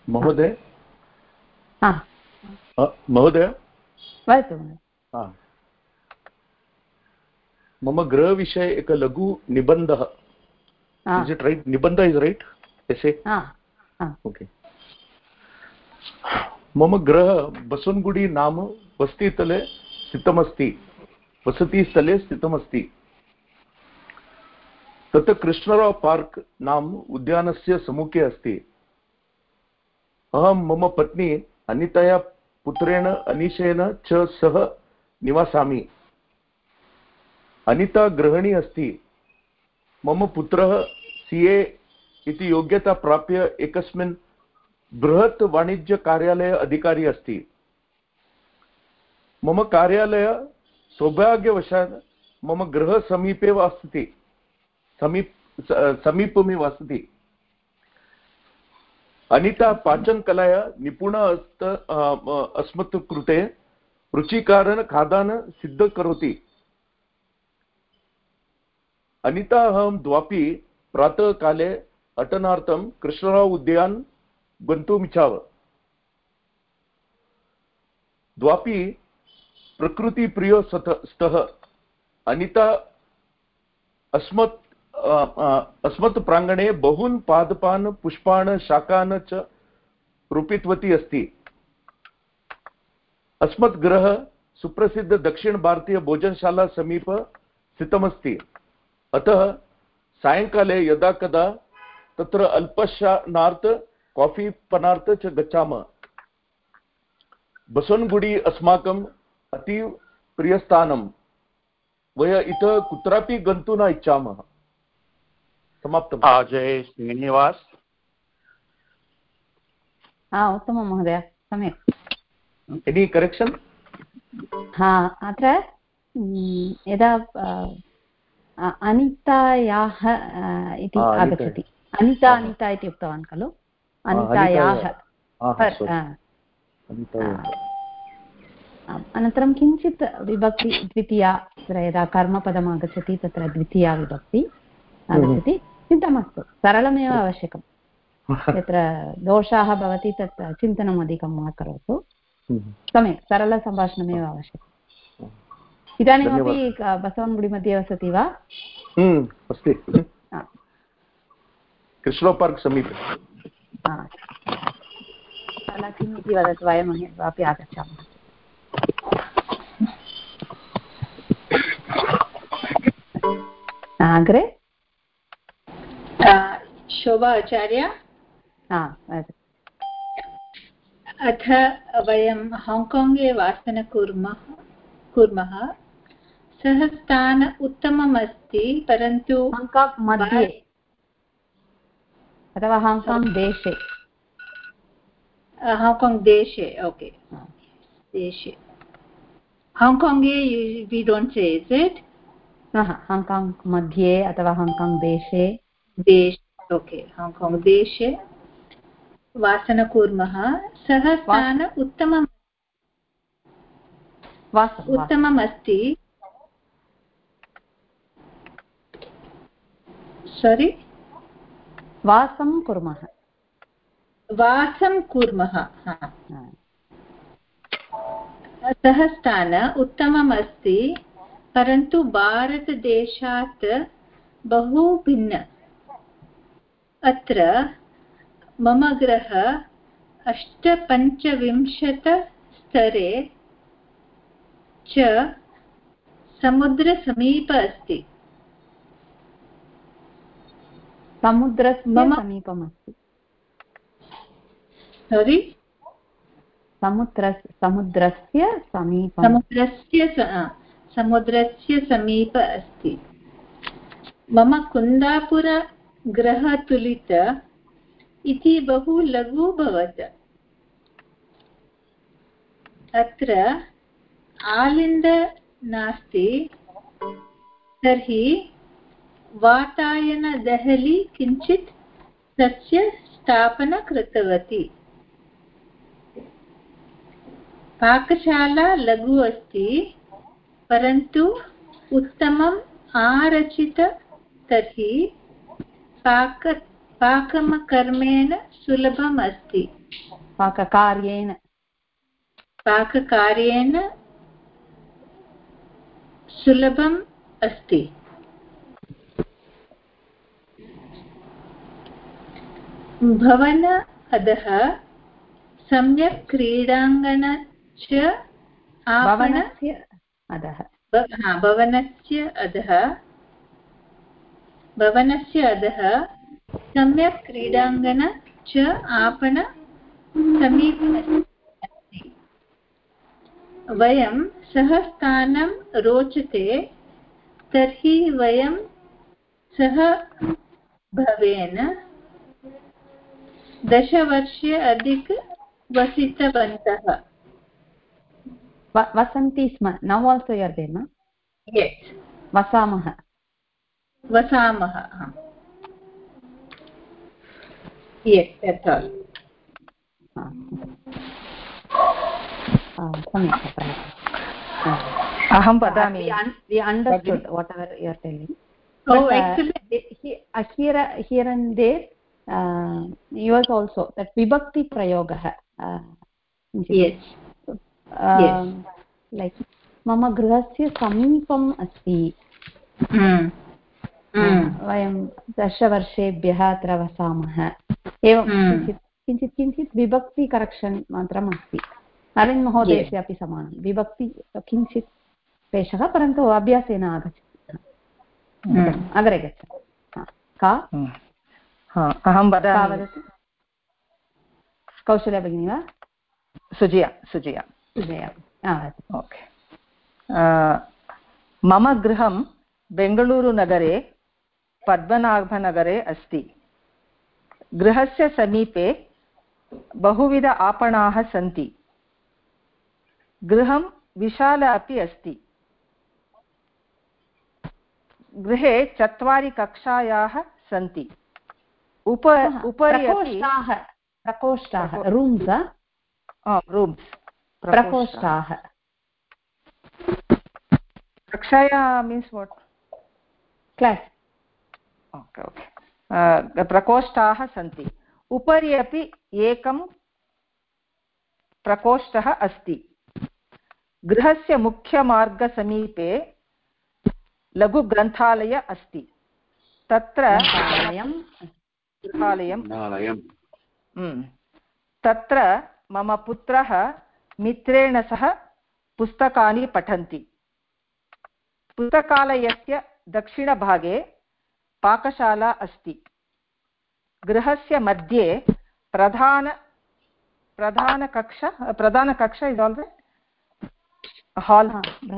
महोदय वदतु। मम गृहविषये एक लघु निबन्धः, इस् इट् रैट्? निबन्ध इस् रैट्? एसे? ओके। मम गृह बसवनगुडी नाम वसतिस्थले स्थितमस्ति। तत् कृष्णराव पार्क् नाम उद्यानस्य सम्मुखे अस्ति। अहं मम पत्नी अनितया पुत्रेण अनीशेन च सह निवसामि। अनिता गृहिणी अस्ति। मम पुत्रः CA इति योग्यता प्राप्य एकस्मिन् बृहत् वाणिज्यकार्यालये अधिकारी अस्ति। मम कार्यालय सौभाग्यवशात् मम गृहसमीपे अस्ति, समीपमेव अस्ति। अनिता पाचनकलाया निपुणा अस्मत् कृते रुचिकरं खाद्यानि सिद्धकरोति। अनिता अहं द्वापि प्रातःकाले अटनार्थं कृष्णराव उद्यान गन्तुमिच्छाव। द्वापि प्रकृतिप्रियो स्तः। अनिता अस्मत् प्राङ्गणे बहून् पादपान्, पुष्पान्, शाकान् च रोपितवती अस्ति। अस्मत् गृहः सुप्रसिद्ध दक्षिणभारतीय भोजनशाला समीपे स्थितमस्ति। अतः सायङ्काले यदा कदा तत्र अल्पशनार्थ कॉफी पानार्थ च गच्छामः। बसवनगुडी अस्माकम् अतीव प्रियस्थानं। वयम् इतः कुत्रापि गन्तुं न इच्छामः। समाप्तम्। अजय श्रीनिवास। उत्तमं महोदय, सम्यक्। Any correction? अत्र यदा अनितायाः इति आगच्छति, अनिता इति उक्तवान् खलु, अनितायाः। अनन्तरं किञ्चित् विभक्ति द्वितीया, यदा कर्मपदम् आगच्छति तत्र द्वितीया विभक्ति आगच्छति। चिन्ता मास्तु, सरलमेव आवश्यकं। यत्र दोषाः भवति तत् चिन्तनम् अधिकं मा करोतु। सम्यक्, सरलसम्भाषणमेव आवश्यकम्। इदानीमपि बसवनगुडी मध्ये वसति वा? अस्ति, कृष्णराव पार्क् समीपे। किम् इति वदतु, वयम् अपि आगच्छामः। अग्रे शोभा आचार्य। अथ वयं हाङ्काङ्गे वासं कुर्मः। सः स्थान उत्तमम् अस्ति, परन्तु हाङ्काङ्ग् मध्ये अथवा हाङ्काङ्ग् देशे। हाङ्काङ्ग् देशे, ओके, देशे। हाङ्काङ्गे we don't say, is it? Hong Kong मध्ये अथवा हाङ्काङ्ग् देशे। ओके, हाङ्काङ्ग् देशे वासं कुर्मः। सः स्थान उत्तमम् अस्ति। सारी, वासं कुर्मः। सः स्थान उत्तमम् अस्ति, परन्तु भारतदेशात् बहु भिन्न। अत्र मम गृहः 850 स्तरे च समुद्रसमीप अस्ति। समुद्रस्य समीपमस्ति। सारी, समुद्रस्य समीप अस्ति। मम कुन्दापुर गृहतुलित इति बहु लघु भवत्। अत्र आलिन्द नास्ति, तर्हि वातायनदेहली किञ्चित् तस्य स्थापना कृतवती। पाकशाला लघु अस्ति, परन्तु उत्तमम् आरचित, तर्हि पाककर्मेण सुलभम् अस्ति। पाककार्येण सुलभम् अस्ति। भवन अधः सम्यक् क्रीडाङ्गणश्च भवनस्य अधः सम्यक् क्रीडाङ्गण च आपण समीपे अस्ति। वयं सः स्थानं रोचते तर्हि वयं सह भवेन 10 वर्षे अधिक वसितवन्तः। वसन्ति स्म। Now also you are there न? यस्। वसामः। Yes, that's all. सम्यक्। अहं वदामि। We understood whatever you are telling. Oh, excellent. Here and there yours also that vibhakti prayogah. Yes. Like मम गृहस्य समीपम् अस्ति। वयं 10 वर्षेभ्यः अत्र वसामः। एवं किञ्चित् विभक्ति करेक्षन् मात्रम् अस्ति। अरविन्द महोदयस्य अपि समानं विभक्ति किञ्चित् क्लेशः, परन्तु अभ्यासेन आगच्छति। अग्रे गच्छामः। का अहं वदामि। कौशल्या भगिनी वा? सुजया। ओके। मम गृहं बेङ्गळूरुनगरे पद्मनाभनगरे अस्ति। गृहस्य समीपे बहुविध आपणाः सन्ति। गृहं विशाल अपि अस्ति। गृहे 4 कक्षायाः सन्ति। उपरि प्रकोष्ठाः रूम्स् प्रकोष्ठाः। कक्षाया मीन्स् वाट्? क्लास्। ओके। प्रकोष्ठाः सन्ति। उपरि अपि एकं प्रकोष्ठः अस्ति। गृहस्य मुख्यमार्गसमीपे लघुग्रन्थालय अस्ति। तत्र तत्र मम पुत्रः मित्रेण सह पुस्तकानि पठन्ति। पुस्तकालयस्य दक्षिणभागे पाकशाला अस्ति। गृहस्य मध्ये प्रधानकक्ष इस् आल्रेडी हाल्।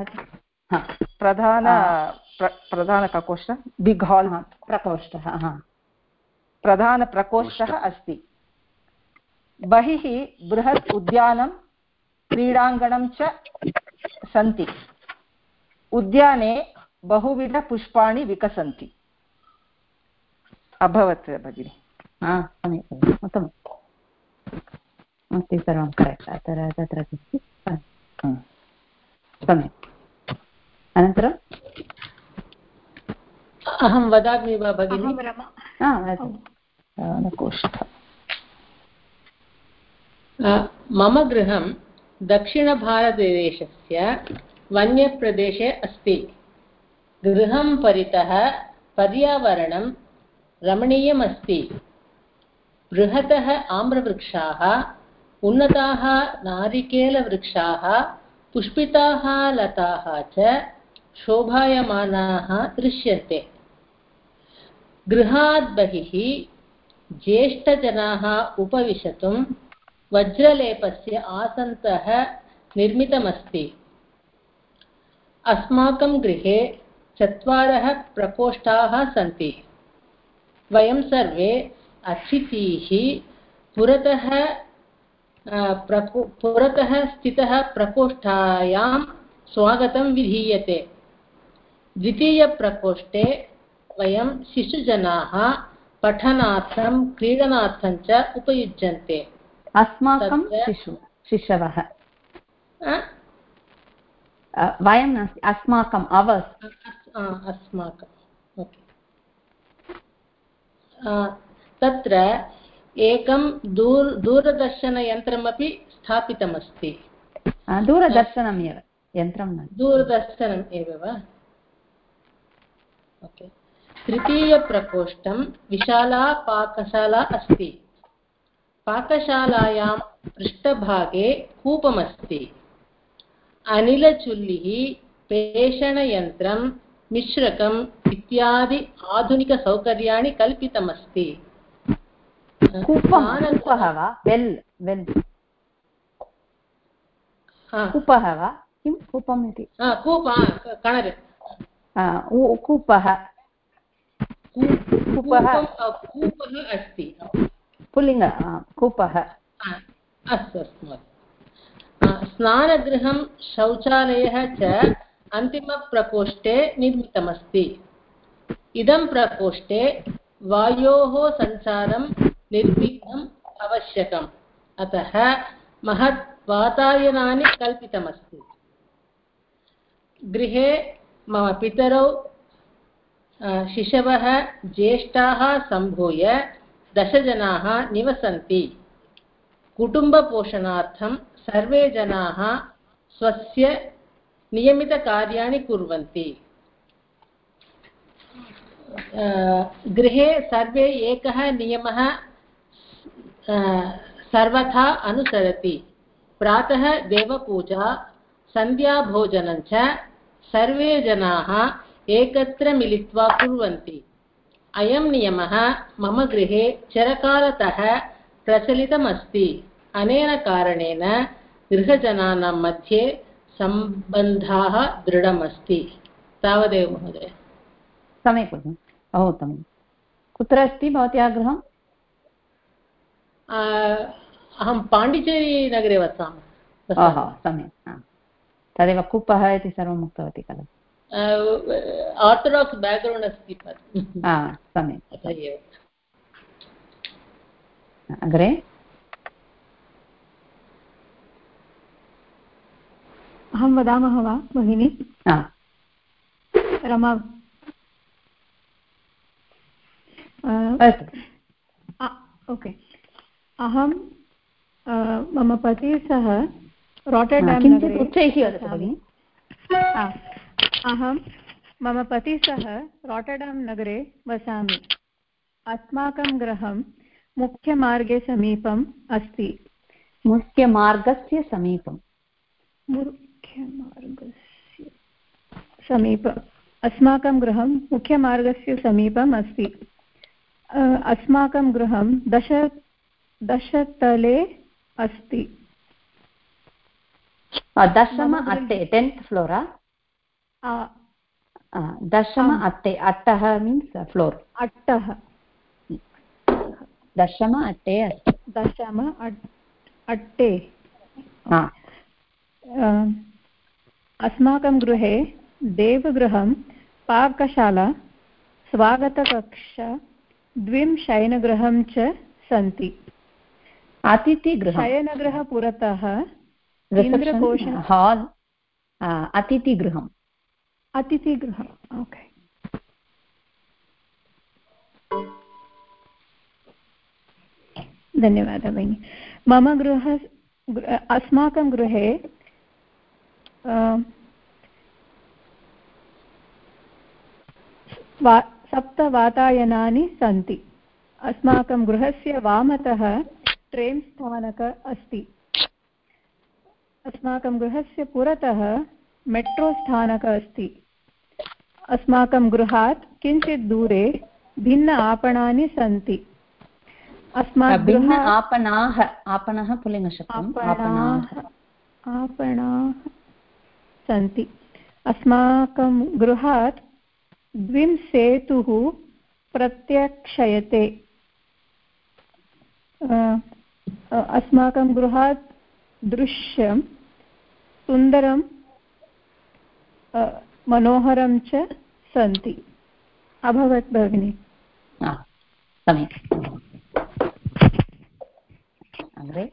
प्रधानप्रकोष्ठ बिग् हाल् प्रकोष्ठः प्रधानप्रकोष्ठः अस्ति। बहिः बृहत् उद्यानं क्रीडाङ्गणं च सन्ति। उद्याने बहुविधपुष्पाणि विकसन्ति। अभवत् भगिनि? सम्यक्, उत्तमम् अस्ति, सर्वं करेक्ट्। तत्र सम्यक्। अनन्तरम् अहं वदामि वा भगिनि? मम गृहं दक्षिणभारतदेशस्य वन्यप्रदेशे अस्ति। गृहं परितः पर्यावरणं रमणीयमस्ति। बृहतः आम्रवृक्षाः, उन्नताः नारिकेलवृक्षाः, पुष्पिताः लताः च शोभायमानाः दृश्यन्ते। गृहात् बहिः ज्येष्ठजनाः उपविशतुं वज्रलेपस्य आसन्दः निर्मितमस्ति। अस्माकं गृहे 4 प्रकोष्ठाः सन्ति। वयं सर्वे अतिथीः पुरतः स्थितः प्रकोष्ठायां स्वागतं विधीयते। द्वितीयप्रकोष्ठे वयं शिशुजनाः पठनार्थं क्रीडनार्थं च उपयुज्यन्ते। अस्माकं शिशवः वयं नास्ति, अस्माकम् अस्माकम्। ओके। तत्र एकं दूरदर्शनयन्त्रमपि स्थापितमस्ति। दूरदर्शनमेव यन्त्रं न दूरदर्शनम् एव वा? ओके। तृतीयप्रकोष्ठं विशाला पाकशाला अस्ति। पाकशालायां पृष्ठभागे कूपमस्ति। अनिलचुल्लिः, पेषणयन्त्रं, मिश्रकम् इत्यादि आधुनिकसौकर्याणि कल्पितमस्ति। कूपः वा वेल् कूपः वा किं कूपम् इति कूपः अस्ति पुल्लिङ्ग कूपः अस्तु अस्तु। स्नानगृहं शौचालयः च अन्तिमप्रकोष्ठे निर्मितमस्ति। इदं प्रकोष्ठे वायोः सञ्चारं निर्विघ्नम् आवश्यकम्, अतः महत् वातायनानि कल्पितमस्ति। गृहे मम पितरौ शिशवः ज्येष्ठाः सम्भूय 10 जनाः निवसन्ति। कुटुम्बपोषणार्थं सर्वे जनाः स्वस्य नियमितकार्याणि कुर्वन्ति। गृहे सर्वे एकः नियमः सर्वथा अनुसरति। प्रातः देवपूजा, सन्ध्याभोजनं च सर्वे जनाः एकत्र मिलित्वा कुर्वन्ति। अयं नियमः मम गृहे चिरकालतः प्रचलितमस्ति। अनेन कारणेन गृहजनानां मध्ये सम्बन्धाः दृढमस्ति। तावदेव महोदय। सम्यक् भगिनि, बहु उत्तमं। कुत्र अस्ति भवत्याः गृहम्? अहं पाण्डिचेरी नगरे वसामि। सम्यक्, तदेव कूपः इति सर्वम् उक्तवती खलु। आर्थोडाक्स् बेक्ग्रौण्ड् अस्ति। सम्यक्। तथैव। अग्रे अहं वदामः वा भगिनि? रमा ओके। अहं मम पतिः सह रोटर्डाम् नगरे वसामि। अहं मम पतिः सह रोटर्डाम् नगरे वसामि। अस्माकं गृहं मुख्यमार्गे समीपम् अस्ति। मुख्यमार्गस्य समीपं अस्माकं गृहं मुख्यमार्गस्य समीपम् अस्ति। अस्माकं गृहं 10 तले अस्ति। 10th अट्टे 10th फ्लोर। 10th अट्टे, अट्टः मीन्स् फ्लोर्। अट्टः 10th अट्टे अस्ति। 10th अट्टे। अस्माकं गृहे देवगृहं, पाकशाला, स्वागतकक्षा, 2 शयनगृहं च सन्ति। अतिथिगृहं, शयनगृह पुरतः इन्द्रकोशः, हाल्, अतिथिगृहम्। ओके। धन्यवादः भगिनि। अस्माकं गृहे 7 वातायनानि सन्ति। अस्माकं गृहस्य वामतः ट्रेन् स्थानकम् अस्ति। अस्माकं गृहस्य पुरतः मेट्रो स्थानकम् अस्ति। अस्माकं गृहात् किञ्चित् दूरे भिन्न आपणानि सन्ति। आपणः पुल्लिङ्गशब्दम्। आपणाः सन्ति। अस्माकं गृहात् 2 सेतुः प्रत्यक्षयते। अस्माकं गृहात् दृश्यं सुन्दरं मनोहरं च सन्ति। अभवत् भगिनि? सम्यक्। अग्रे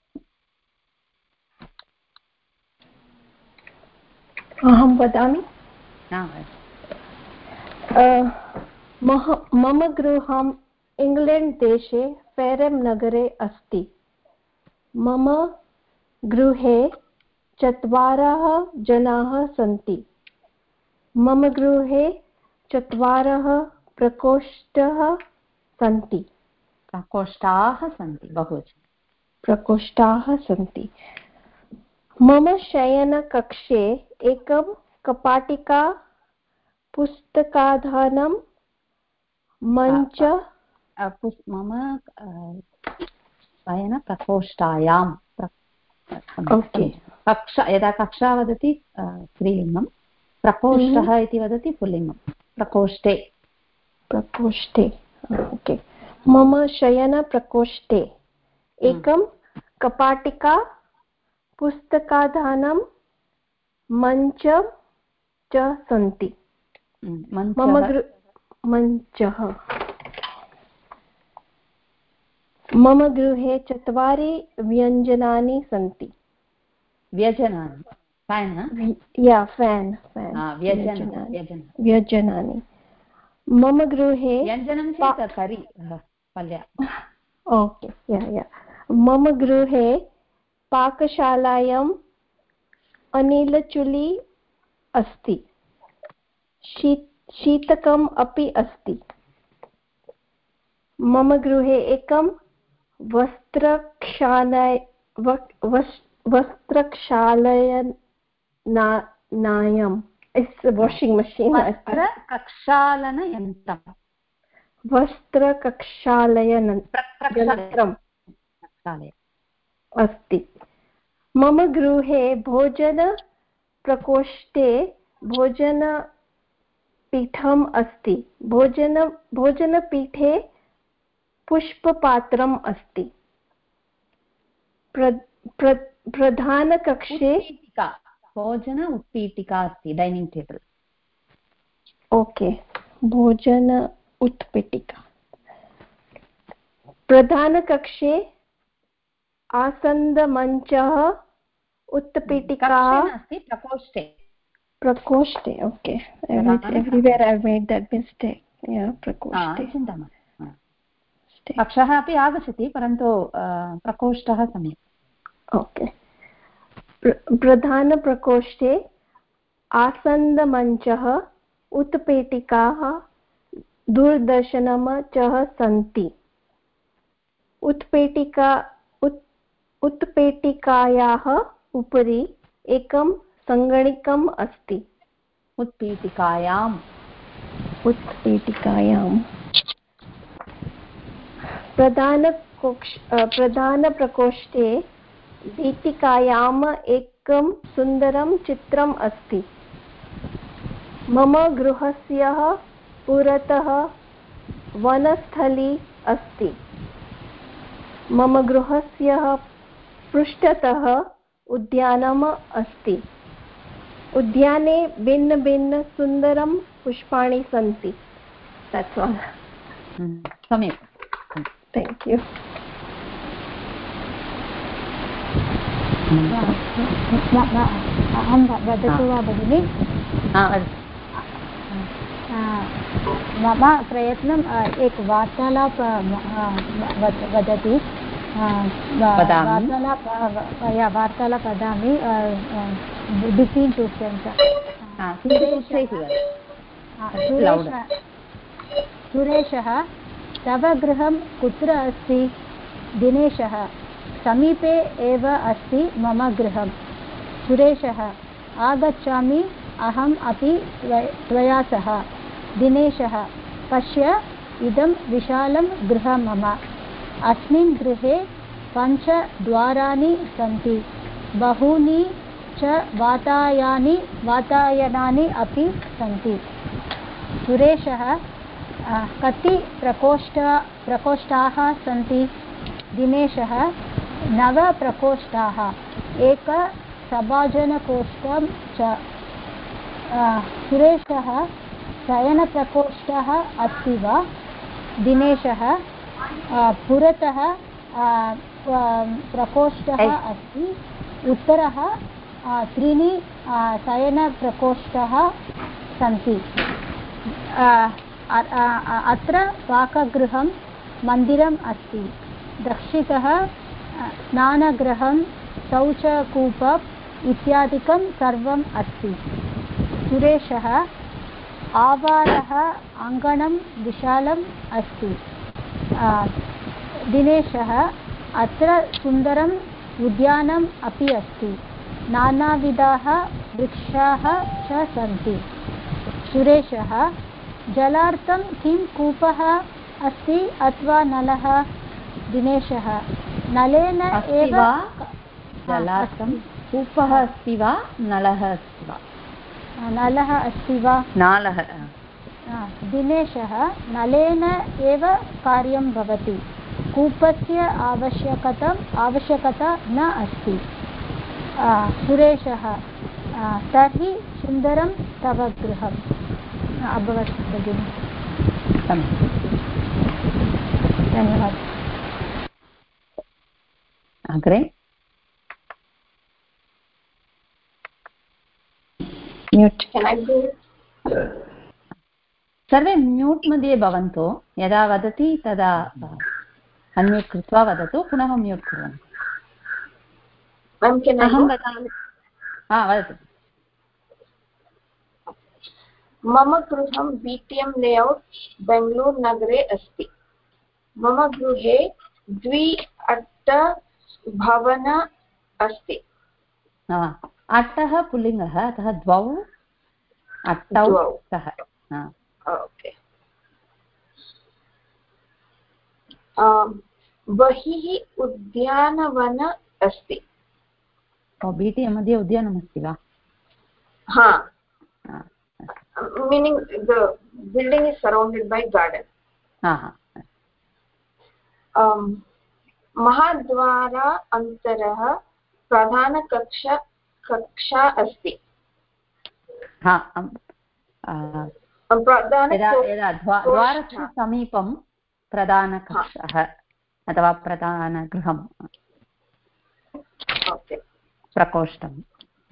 अहं वदामि। मम गृहं इङ्ग्लेण्ड् देशे फेरम् नगरे अस्ति। मम गृहे 4 जनाः सन्ति। मम गृहे 4 प्रकोष्ठाः सन्ति। प्रकोष्ठाः सन्ति बहुवचनं। प्रकोष्ठाः सन्ति। मम शयनकक्षे एकं कपाटिका, पुस्तकाधानं, मञ्च। मम शयनप्रकोष्ठायां कक्षा, यदा कक्षा वदति स्त्रीलिङ्गं, प्रकोष्ठः इति वदति पुल्लिङ्गं। प्रकोष्ठे ओके। मम शयनप्रकोष्ठे एकं कपाटिका, पुस्तकाधानं, मञ्चं च सन्ति। मम गृहे 4 व्यञ्जनानि सन्ति। व्यजनानि व्यजनानि। मम गृहे व्यञ्जनं चेत् करी पल्य। ओके। मम गृहे पाकशालायाम् अनिलचुली अस्ति। शीतकम् अपि अस्ति। मम गृहे एकं वस्त्रक्षालनायम् वाशिङ्ग् मशीन् वस्त्रप्रक्षालययन्त्रम् अस्ति। मम गृहे भोजनप्रकोष्ठे भोजनपीठम् अस्ति। भोजनपीठे पुष्पपात्रम् अस्ति। प्रधानकक्षे भोजन उत्पीठिका अस्ति। Dining table. ओके। भोजन उत्पीठिका। प्रधानकक्षे आसन्दमञ्चः, उत्पीठिकाः अस्ति। प्रकोष्ठे okay. Everywhere I made that mistake. प्रकोष्ठे। कक्षः अपि आगच्छति, परन्तु प्रकोष्ठः सम्यक्। ओके। प्रधानप्रकोष्ठे आसन्दमञ्चः, उत्पीठिकाः, दूरदर्शनं च सन्ति। उत्पीठिकायाः उपरि एकं सङ्गणकम् अस्ति। उत्पीठिकायाम्। प्रधानप्रकोष्ठे भीतिकायाम् एकं सुन्दरं चित्रम् अस्ति। मम गृहस्य पुरतः वनस्थली अस्ति। मम गृहस्य पृष्ठतः उद्यानम् अस्ति। उद्याने भिन्न सुन्दरं पुष्पाणि सन्ति। That's all. सम्यक्। Thank you. अहं वदतु वा भगिनि? मम प्रयत्नम् एक वार्तालाप वदति। वार्तालाप वदामि बिट्वीन् टु सेन्टेन्स्। सुरेशः, तव गृहं कुत्र अस्ति? दिनेशः, समीपे एव अस्ति मम गृहं। सुरेशः, आगच्छामि, अहम् अपि त्वया सह। दिनेशः, पश्य, इदं विशालं गृहं मम। अस्मिन् गृहे 5 द्वाराणि सन्ति। बहूनि च वातायनानि अपि सन्ति। सुरेशः, कति प्रकोष्ठाः सन्ति? दिनेशः, 9 प्रकोष्ठाः, 1 सभाजनकोष्ठं च। सुरेशः, शयनप्रकोष्ठः अस्ति वा? दिनेशः, पुरतः प्रकोष्ठः अस्ति। उत्तरः 3 शयनप्रकोष्ठाः सन्ति। अत्र पाकगृहं मन्दिरम् अस्ति दक्षिणतः स्नानगृहं शौचकूपः इत्यादिकं सर्वम् अस्ति सुरेशः आवारः अङ्गणं विशालम् अस्ति दिनेशः अत्र सुन्दरम् उद्यानम् अपि अस्ति नानाविधाः वृक्षाः च सन्ति सुरेशः जलार्थं किं कूपः अस्ति अथवा नलः दिनेशः नलेन एव जलार्थं कूपः अस्ति वा नलः अस्ति वा नलः अस्ति वा नालः दिनेशः नलेन एव कार्यं भवति कूपस्य आवश्यकता न अस्ति सुरेशः तर्हि सुन्दरं तव गृहम् अभवत् भगिनि धन्यवादः अग्रे म्यूट् सर्वे म्यूट् मध्ये भवन्तु यदा वदति तदा अन्म्यूट् कृत्वा वदतु पुनः म्यूट् कुर्वन्तु अहं वदामि वदतु मम गृहं बीटीएम लेऔट् बेंगलूरु नगरे अस्ति मम गृहे 2 अट्टभवन अस्ति अट्टः पुल्लिङ्गः अतः द्वौ अट्टौ स्तः ओके बहिः उद्यानवन अस्ति बीटीएम मध्ये उद्यानमस्ति वा हा meaning the building is surrounded by garden महाद्वारा अन्तरः प्रधान कक्षा अस्ति द्वारस्य समीपं प्रधानकक्षः अथवा प्रधानगृहं प्रकोष्ठं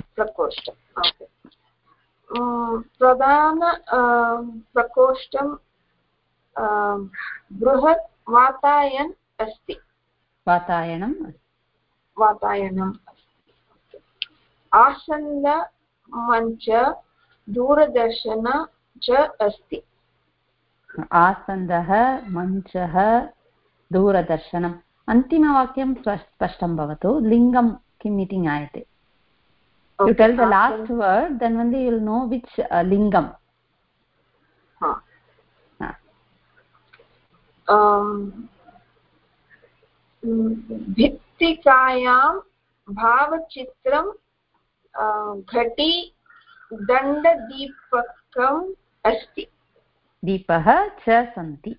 प्रधान प्रकोष्ठं बृहत् वातायन अस्ति वातायनम् आसन्द मञ्च दूरदर्शन च अस्ति आसन्दः मञ्चः दूरदर्शनम् अन्तिमवाक्यं स्पष्टं भवतु लिङ्गं किम् इति ज्ञायते you tell the last word then only you will know which lingam भित्तिकायां भावचित्रं घटी दण्डदीपकम् अस्ति दीपः च सन्ति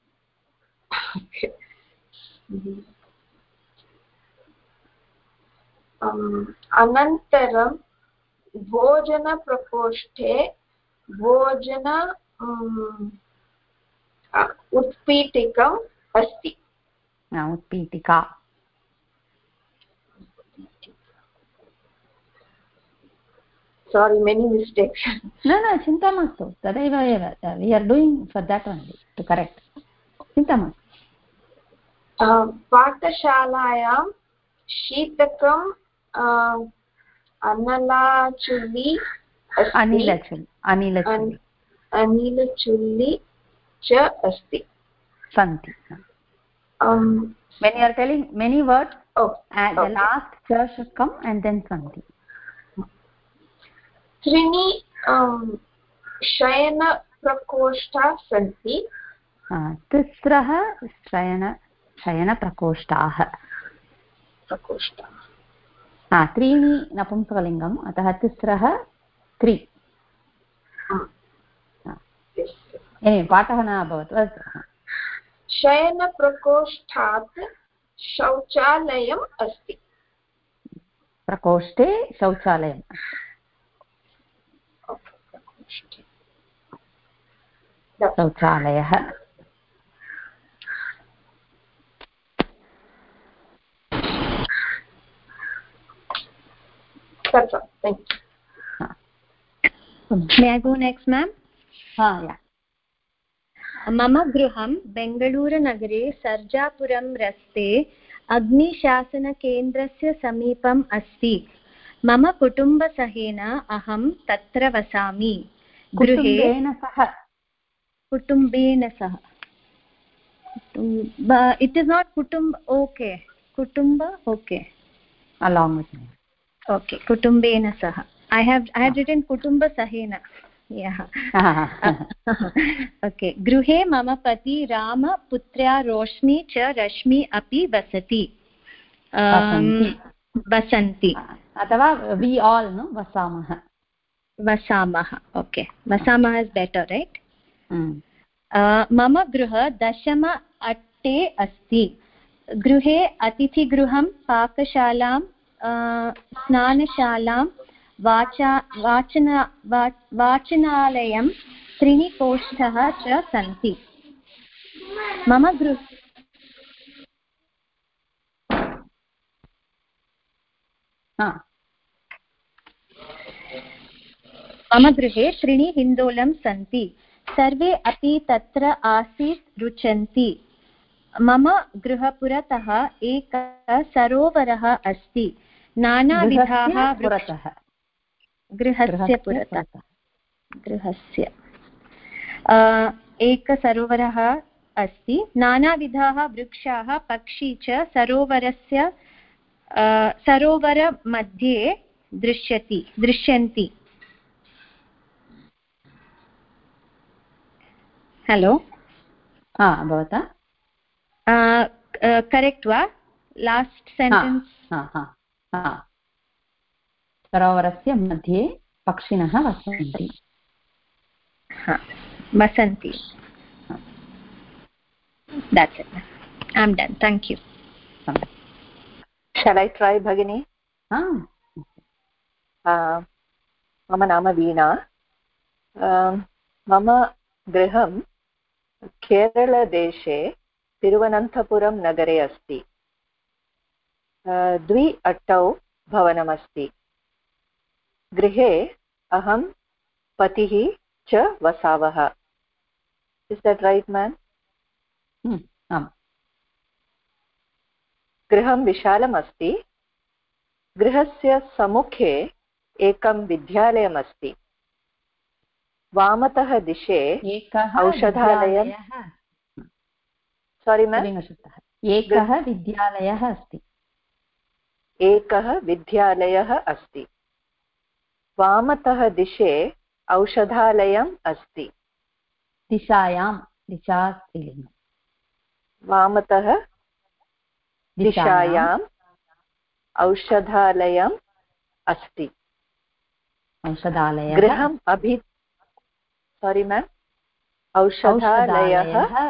अनन्तरं भोजनप्रकोष्ठे भोजन उत्पीठिकम् अस्ति उत्पीठिका sorry many mistakes no चिन्ता मास्तु तदेव एव we are doing for that only to correct चिन्ता मास्तु पाठशालायां शीतकं अनिलचुल्ली च अस्ति सन्ति when you are telling many words the last ch should come and then santi त्रीणि शयनप्रकोष्ठाः सन्ति तिस्रः शयनप्रकोष्ठाः त्रीणि नपुंसकलिङ्गम् अतः तिस्रः 3 पाठः न अभवत् शयनप्रकोष्ठात् शौचालयम् अस्ति प्रकोष्ठे शौचालयम् शौचालयः That's all. Thank you. May I go next, ma'am? Yeah. मम गृहं बेङ्गळूरुनगरे सर्जापुरं रस्ते अग्निशासनकेन्द्रस्य समीपम् अस्ति। मम कुटुम्बसहेन अहं तत्र वसामि। कुटुम्बेन सह it is not kutumb. Okay, kutumba. Okay, along with me. Okay, kutumbena saha. I had written kutumba sahena. Yeah. Okay. Gruhe mama pati Rama putra Roshni cha Rashmi api vasati. Vasanti. Athava we all no vasamaha. Vasamaha. Okay. Vasamaha is better, right? मम गृह दशम अट्टे अस्ति। गृहे अतिथिगृहं पाकशालां स्नानशालां वाचनालयं त्रीणि कोष्ठः च सन्ति। मम गृहे त्रीणि हिन्दोलं सन्ति। सर्वे अपि तत्र आसीत् रुचन्ति। मम गृहपुरतः एकः सरोवरः अस्ति। नानाविधाः गृहस्य एकः सरोवरः अस्ति। नानाविधाः वृक्षाः पक्षी च सरोवरमध्ये दृश्यन्ति। हेलो भवता करेक्ट् वा लास्ट् सेण्टेन्स्? सरोवरस्य मध्ये पक्षिणः वसन्ति। That's it. I'm done. Thank you. Shall I try, Bhagini? मम नाम वीणा। मम गृहं केरलदेशे तिरुवनन्तपुरं नगरे अस्ति। 2 अट्टौ भवनमस्ति। गृहे अहं पतिः च वसावः। Is that right, ma'am? गृहं विशालम् अस्ति। गृहस्य सम्मुखे एकं विद्यालयमस्ति। वामतः दिशे औषधालयं। सारी मैम। एकः विद्यालयः अस्ति। एकः विद्यालयः अस्ति। वामतः दिशे औषधालयम् अस्ति। वामतः दिशायाम् औषधालयम् अस्ति। गृहम् सारी मैम। औषधालयः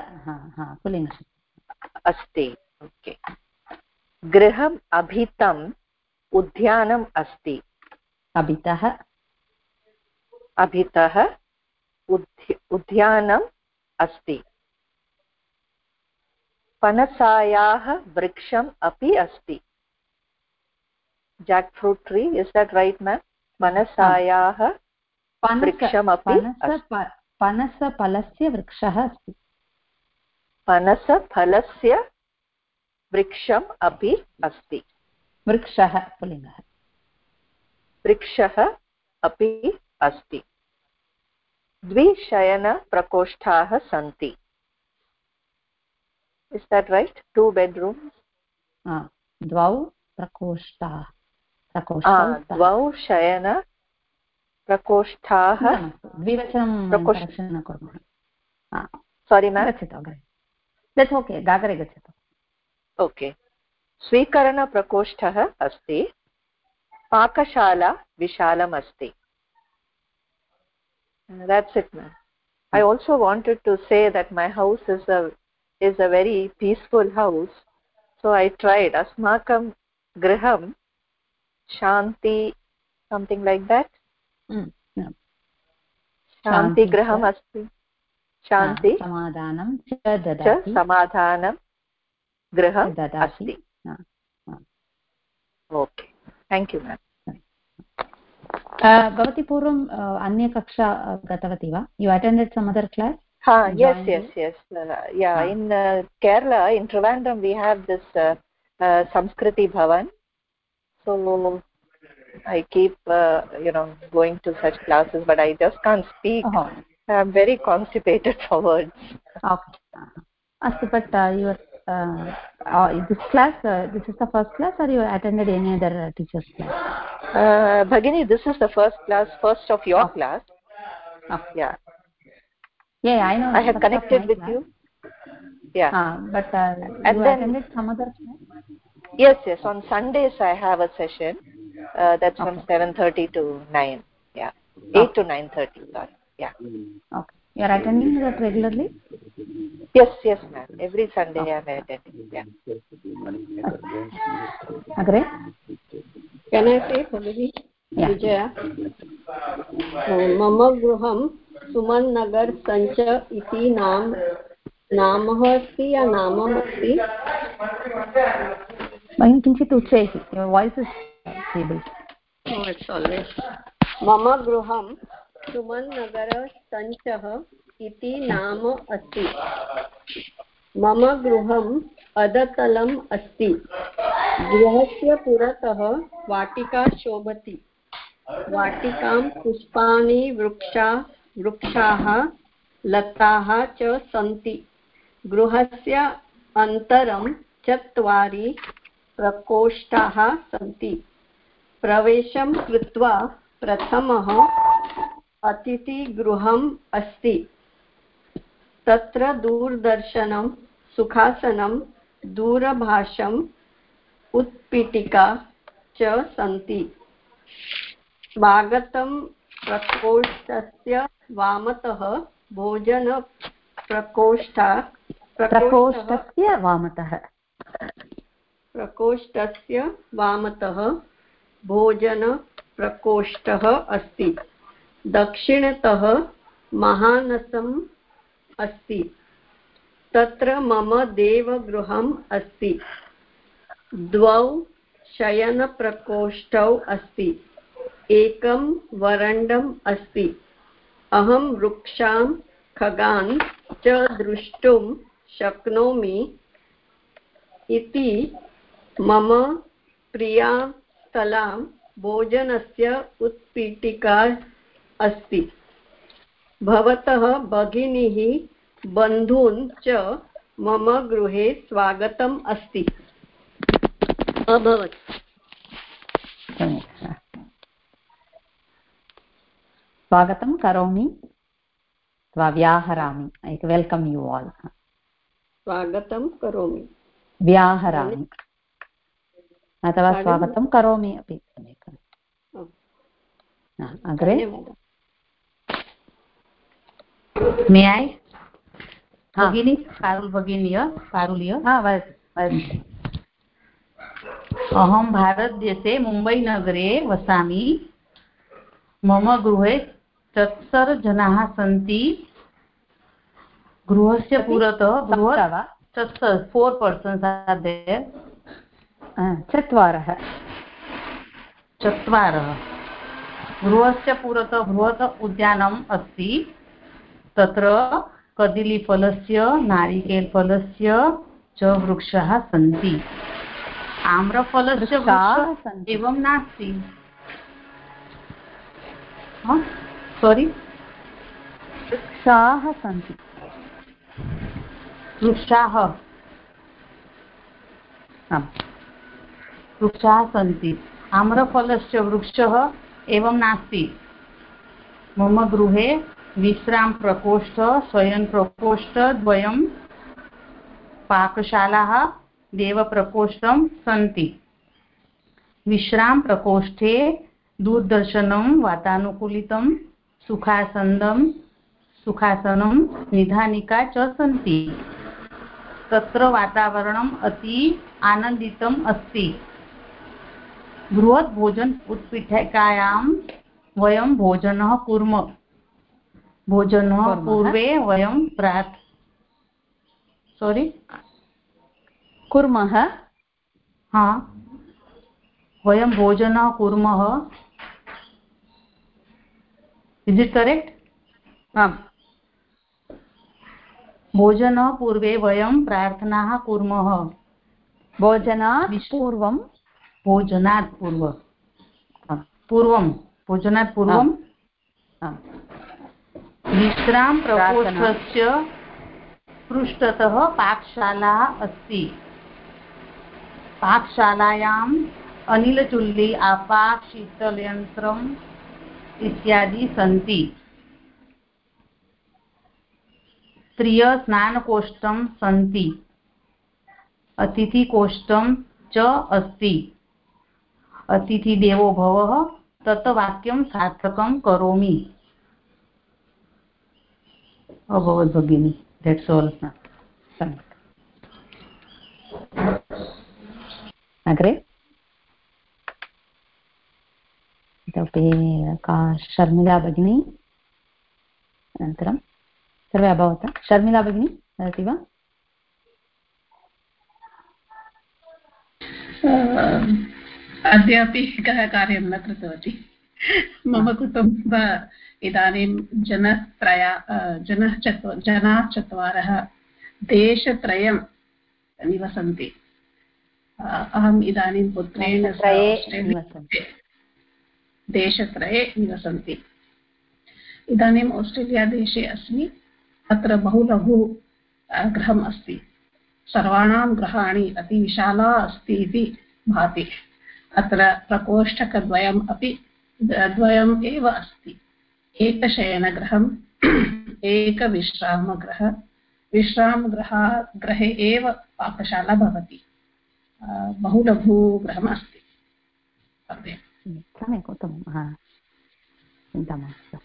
अस्ति। ओके। गृहम् अभितम् उद्यानम् अस्ति। अभितः उद्यानम् अस्ति। पनसायाः वृक्षम् अपि अस्ति। Jackfruit tree, is that right ma'am? पनसायाः वृक्षमपि पनसफलस्य वृक्षः अस्ति। पनसफलस्य वृक्षम् अपि अस्ति। वृक्षः पुल्लिङ्गः। वृक्षः अपि अस्ति। 2 शयनप्रकोष्ठाः सन्ति। Is that right? 2 bedrooms? 2 प्रकोष्ठाः। 2 शयनप्रकोष्ठाः। द्विवचनं न कुर्मः। सारी मैम। गच्छतु अग्रे। दट्स् ओके, अग्रे गच्छतु। ओके। स्वीकरणप्रकोष्ठः अस्ति। पाकशाला विशालम् अस्ति। That's it, ma'am. I also wanted to say that my house is a very peaceful house. So I tried. Asmakam griham shanti, something like that. Shanti griham asti. Shanti samadhanam cha samadhanam griham asti. Okay. Thank you, ma'am. भवती पूर्वम् अन्य कक्षा गतवती वा? You attended some other class? Yes. In Kerala, in Trivandrum, we have this Samskriti Bhavan. So I keep, going to such classes, but I just can't speak. I'm very constipated for words. Okay. But your this class, this is the first class, or you attended any other teacher's class? Bhagini, this is the first of your class. Yeah, I know. I had connected with you. Yeah. But you attended some other class? Yes. On Sundays I have a session. That's from 7:30 to 9. Yeah. 8 to 9:30. Sorry. Yeah. Okay. You are attending that regularly? Yes, ma'am. Every Sunday I am attending. Yeah. Agree? Can I say, Bhagini? Vijaya? Mama Gruham Suman Nagar Sancha iti नामः अस्ति या नामम् अस्ति? किञ्चित् उच्चैः. Your voice is stable. Oh, it's always. मम गृहं सुमन्नगर सञ्चः इति नाम अस्ति. मम गृहम् अधतलम् अस्ति. गृहस्य पुरतः वाटिका शोभति. वाटिकां पुष्पाणि वृक्षाः लताः च सन्ति. गृहस्य अन्तरं 4 प्रकोष्ठाः सन्ति. प्रवेशं कृत्वा प्रथमः अतिथिगृहम् अस्ति. तत्र दूरदर्शनं, सुखासनं, दूरभाषम्, उत्पीठिका च सन्ति. स्वागतं प्रकोष्ठस्य वामतः प्रकोष्ठस्य वामतः भोजनप्रकोष्ठः अस्ति. दक्षिणतः महानसम् अस्ति. तत्र मम देवगृहम् अस्ति. 2 शयनप्रकोष्ठौ अस्ति. 1 वरण्डम् अस्ति. अहं वृक्षान् खगान् च द्रष्टुं शक्नोमि इति मम प्रिया स्थला भोजनस्य उत्पीठिका अस्ति. भवतः भगिनीः बन्धून् च मम गृहे स्वागतम् अस्ति. अभवत्. स्वागतं करोमि अथवा व्याहरामि. I welcome you all. स्वागतं करोमि, व्याहरामि अथवा स्वागतं करोमि अपि. अग्रे मे ऐ भगिनी पारुल्य. अहं भारतदेशे मुम्बैनगरे वसामि. मम गृहे 4 जनाः सन्ति. गृहस्य पुरतः 4 persons are there. 4. गृहस्य पुरतः बृहत् उद्यानम् अस्ति. तत्र कदलीफलस्य, नारिकेलफलस्य च वृक्षाः सन्ति. आम्रफलस्य वृक्षः एवं नास्ति. सॉरी, वृक्षाः सन्ति. वृक्षाः सन्ति. आम्रफलस्य वृक्षः एवं नास्ति. मम गृहे विश्रामप्रकोष्ठ, शयनप्रकोष्ठ 2, पाकशालाः, देवप्रकोष्ठं सन्ति. विश्रामप्रकोष्ठे दूरदर्शनं, वातानुकूलितं, सुखासनं, निधानिका च सन्ति. तत्र वातावरणम् अति आनन्दितम् अस्ति. बृहत् भोजन उत्पीठिकायां वयं भोजनं कुर्मः. पूर्वे वयं वयं भोजनं कुर्मः. Is it correct? भोजनपूर्वे वयं प्रार्थनाः कुर्मः। भोजनात् पूर्वं विश्राम प्रकोष्ठस्य पृष्ठतः पाकशाला अस्ति। पाकशालायाम् अनिलचुल्ली, आपाक, शीतलयन्त्रम् इत्यादि सन्ति। स्त्रियस्नानकोष्ठं सन्ति। अतिथिकोष्ठं च अस्ति। अतिथिदेवो भवः तत् वाक्यं सार्थकं करोमि। अभवत् भगिनी, that's all. अग्रे इतोपि का शर्मिला भगिनी, अनन्तरं सर्वे अभवत्। शर्मिला भगिनी वदति वा? अद्यापि कार्यं न कृतवती। मम कुटुम्ब इदानीं जनाः चत्वारः देशत्रयं निवसन्ति। अहम् इदानीं पुत्रेण देशत्रये निवसन्ति। इदानीम् आस्ट्रेलिया देशे अस्मि। अत्र बहु लघु गृहम् अस्ति। सर्वाणां गृहाणि अति विशाला अस्ति इति भाति। अत्र प्रकोष्ठकद्वयम् एव अस्ति। एकशयनगृहम्, विश्रामगृहे एव पाकशाला भवति। बहु लघु गृहम् अस्ति। सम्यक्, उत्तमं। चिन्ता मास्तु।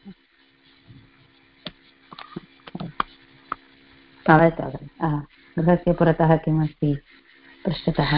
गृहस्य पुरतः किमस्ति? पृष्ठतः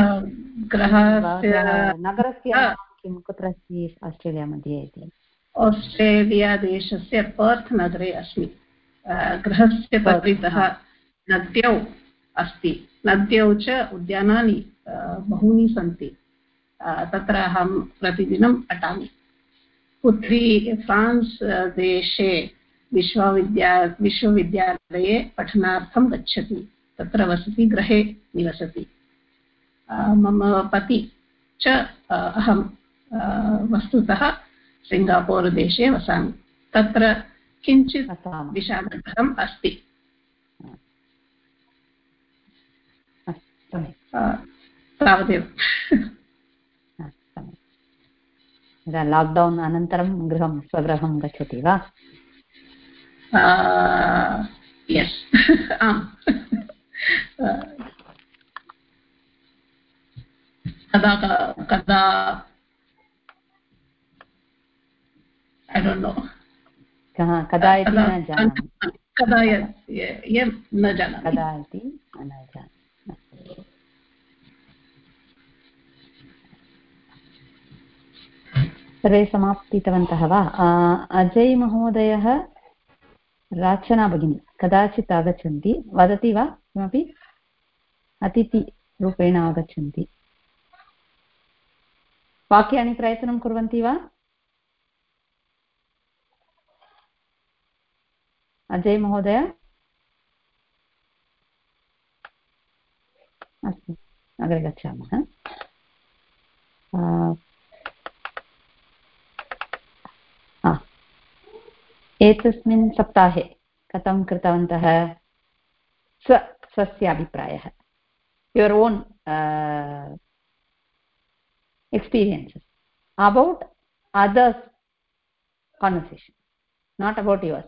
नगरस्य किं, कुत्र अस्ति आस्ट्रेलिया मध्ये इति? आस्ट्रेलिया देशस्य पर्त् नगरे अस्मि। गृहस्य परितः नद्यौ अस्ति। नद्यौ च उद्यानानि बहूनि सन्ति। तत्र अहं प्रतिदिनम् अटामि। पुत्री फ्रान्स् देशे विश्वविद्यालये पठनार्थं गच्छति। तत्र वसति गृहे निवसति। मम पति च अहं वस्तुतः सिङ्गापुर देशे वसामि। तत्र किञ्चित् विशालगृहम् अस्ति। तावदेव। लाक्डौन् अनन्तरं स्वगृहं गच्छति वा? यस्, आम्। कदा I don't know. कदा इति न जानामि। कदा न जानामि। कदा इति न जानामि। सर्वे समापितवन्तः वा? अजय महोदयः, राचना भगिनी कदाचित् आगच्छन्ति, वदति वा किमपि? अतिथिरूपेण आगच्छन्ति। वाक्यानि प्रयत्नं कुर्वन्ति वा? अजय महोदय? अस्तु, अग्रे गच्छामः। एतस्मिन् सप्ताहे कथं कृतवन्तः? स्वस्य अभिप्रायः, your own experiences about others' conversation, not about yours.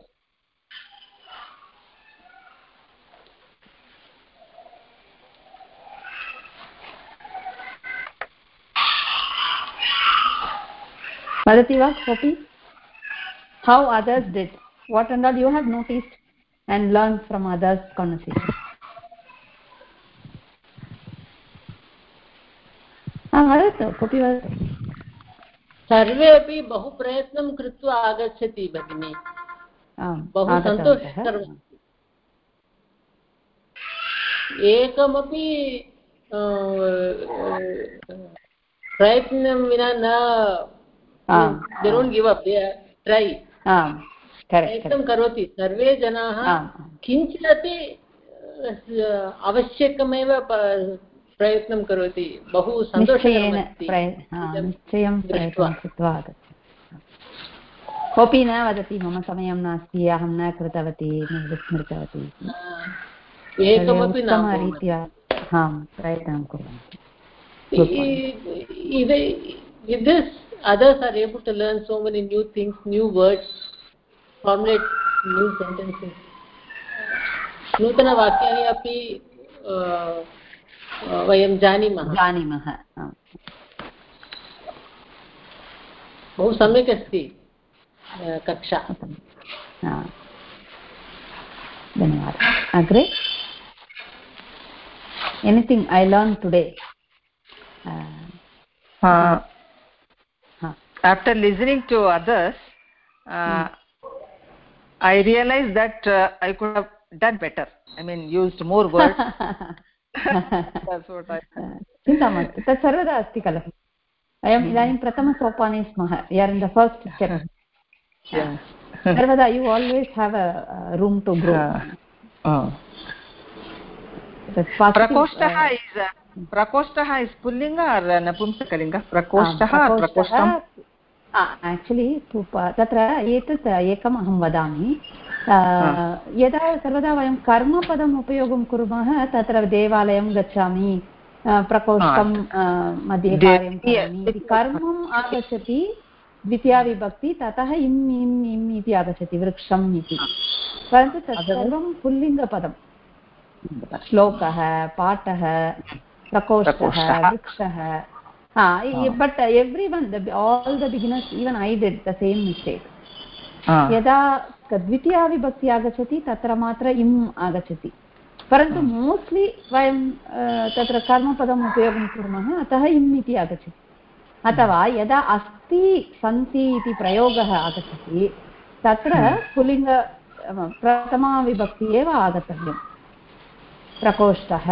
Vadati va kopi? How others did, what and all you have noticed and learned from others' conversation. वदतु, कोऽपि वदतु। सर्वे अपि बहु प्रयत्नं कृत्वा आगच्छति भगिनी। बहु सन्तोषकरम्। एकमपि प्रयत्नं विना न, they don't give up, they try. प्रयत्नं करोति सर्वे जनाः किञ्चिदपि आवश्यकमेव प्रयत्नं करोति बहु सन्तोषेण निश्चयं प्रयत्नं कृत्वा आगच्छति कोऽपि न वदति मम समयं नास्ति अहं न कृतवती विस्मृतवती एकमपि उत्तमरीत्या प्रयत्नं कुर्वन्ति with this others are able to learn so many new things, new words, formulate new sentences. नूतनवाक्यानि अपि वयं जानीमः बहु सम्यक् अस्ति कक्षा धन्यवादः अग्रे anything I learned today after listening to others I realized that I could have done better. I mean used more words. That's what I चिन्ता मास्तु तत् सर्वदा अस्ति खलु वयम् इदानीं प्रथमसोपाने स्मः we are in the first step सर्वदा you always have a room to grow प्रकोष्ठः is पुल्लिङ्ग or नपुंसकलिङ्ग प्रकोष्ठः प्रकोष्ठं actually तत्र एतत् एकम् अहं वदामि यदा सर्वदा वयं कर्मपदम् उपयोगं कुर्मः तत्र देवालयं गच्छामि प्रकोष्ठं मध्ये कार्यं करोमि इति कर्मम् आगच्छति द्वितीया विभक्ति ततः इम् इति आगच्छति वृक्षम् इति परन्तु तत् सर्वं पुल्लिङ्गपदं श्लोकः पाठः प्रकोष्ठः वृक्षः but everyone all the beginners even I did the same mistake यदा द्वितीया विभक्ति आगच्छति तत्र मात्र इम् आगच्छति परन्तु मोस्ट्लि वयं तत्र कर्मपदम् उपयोगं कुर्मः अतः इम् इति आगच्छति अथवा यदा अस्ति सन्ति इति प्रयोगः आगच्छति तत्र पुल्लिङ्ग प्रथमा विभक्ति एव आगतव्यम् प्रकोष्ठः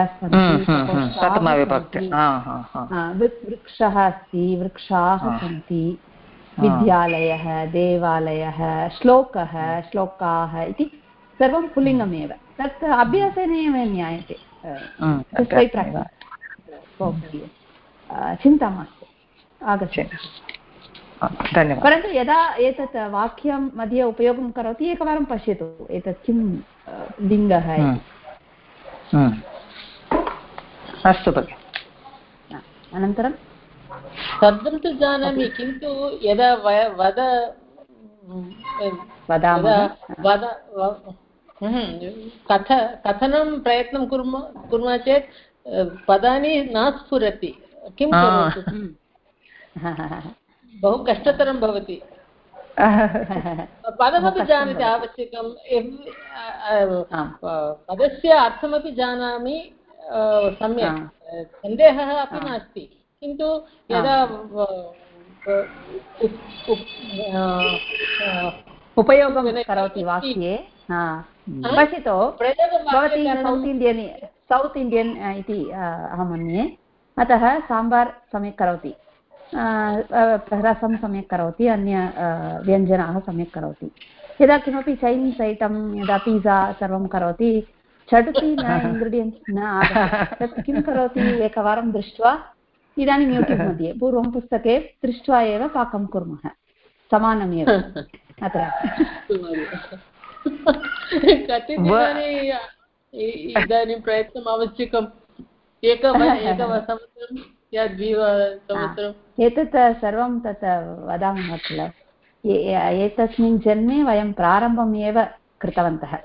वृक्षः अस्ति वृक्षाः सन्ति विद्यालयः देवालयः श्लोकः श्लोकाः इति सर्वं पुल्लिङ्गमेव तत् अभ्यासेन एव ज्ञायते चिन्ता मास्तु आगच्छतु धन्यवादः परन्तु यदा एतत् वाक्यं मध्ये उपयोगं करोति एकवारं पश्यतु एतत् किं लिङ्गः अस्तु भगिनि अनन्तरं शब्दं तु जानामि किन्तु यदा कथनं प्रयत्नं कुर्मः चेत् पदानि न स्फुरति किं बहु कष्टतरं भवति पदमपि जानाति आवश्यकं पदस्य अर्थमपि जानामि सम्यक् सन्देहः अपि नास्ति किन्तु यदा उपयोगं करोति वाक्ये पश्यतु भवती सौत् इण्डियन् इति अहं मन्ये अतः साम्बार् सम्यक् करोति रसं सम्यक् करोति अन्य व्यञ्जनाः सम्यक् करोति यदा किमपि चैनीस् ऐटं यदा पिज़्ज़ा सर्वं करोति झटिति न इन्ग्रीडियन्ट्स् न आगच्छति तत् किं करोति एकवारं दृष्ट्वा इदानीं यूट्यूब् मध्ये पूर्वं पुस्तके दृष्ट्वा एव पाकं कुर्मः समानमेव अत्र इदानीं प्रयत्नम् आवश्यकम् एकसंवत्सरं या द्विसंवत्सरम् एतत् सर्वं तत् वदामः किल एतस्मिन् जन्मे वयं प्रारम्भम् एव कृतवन्तः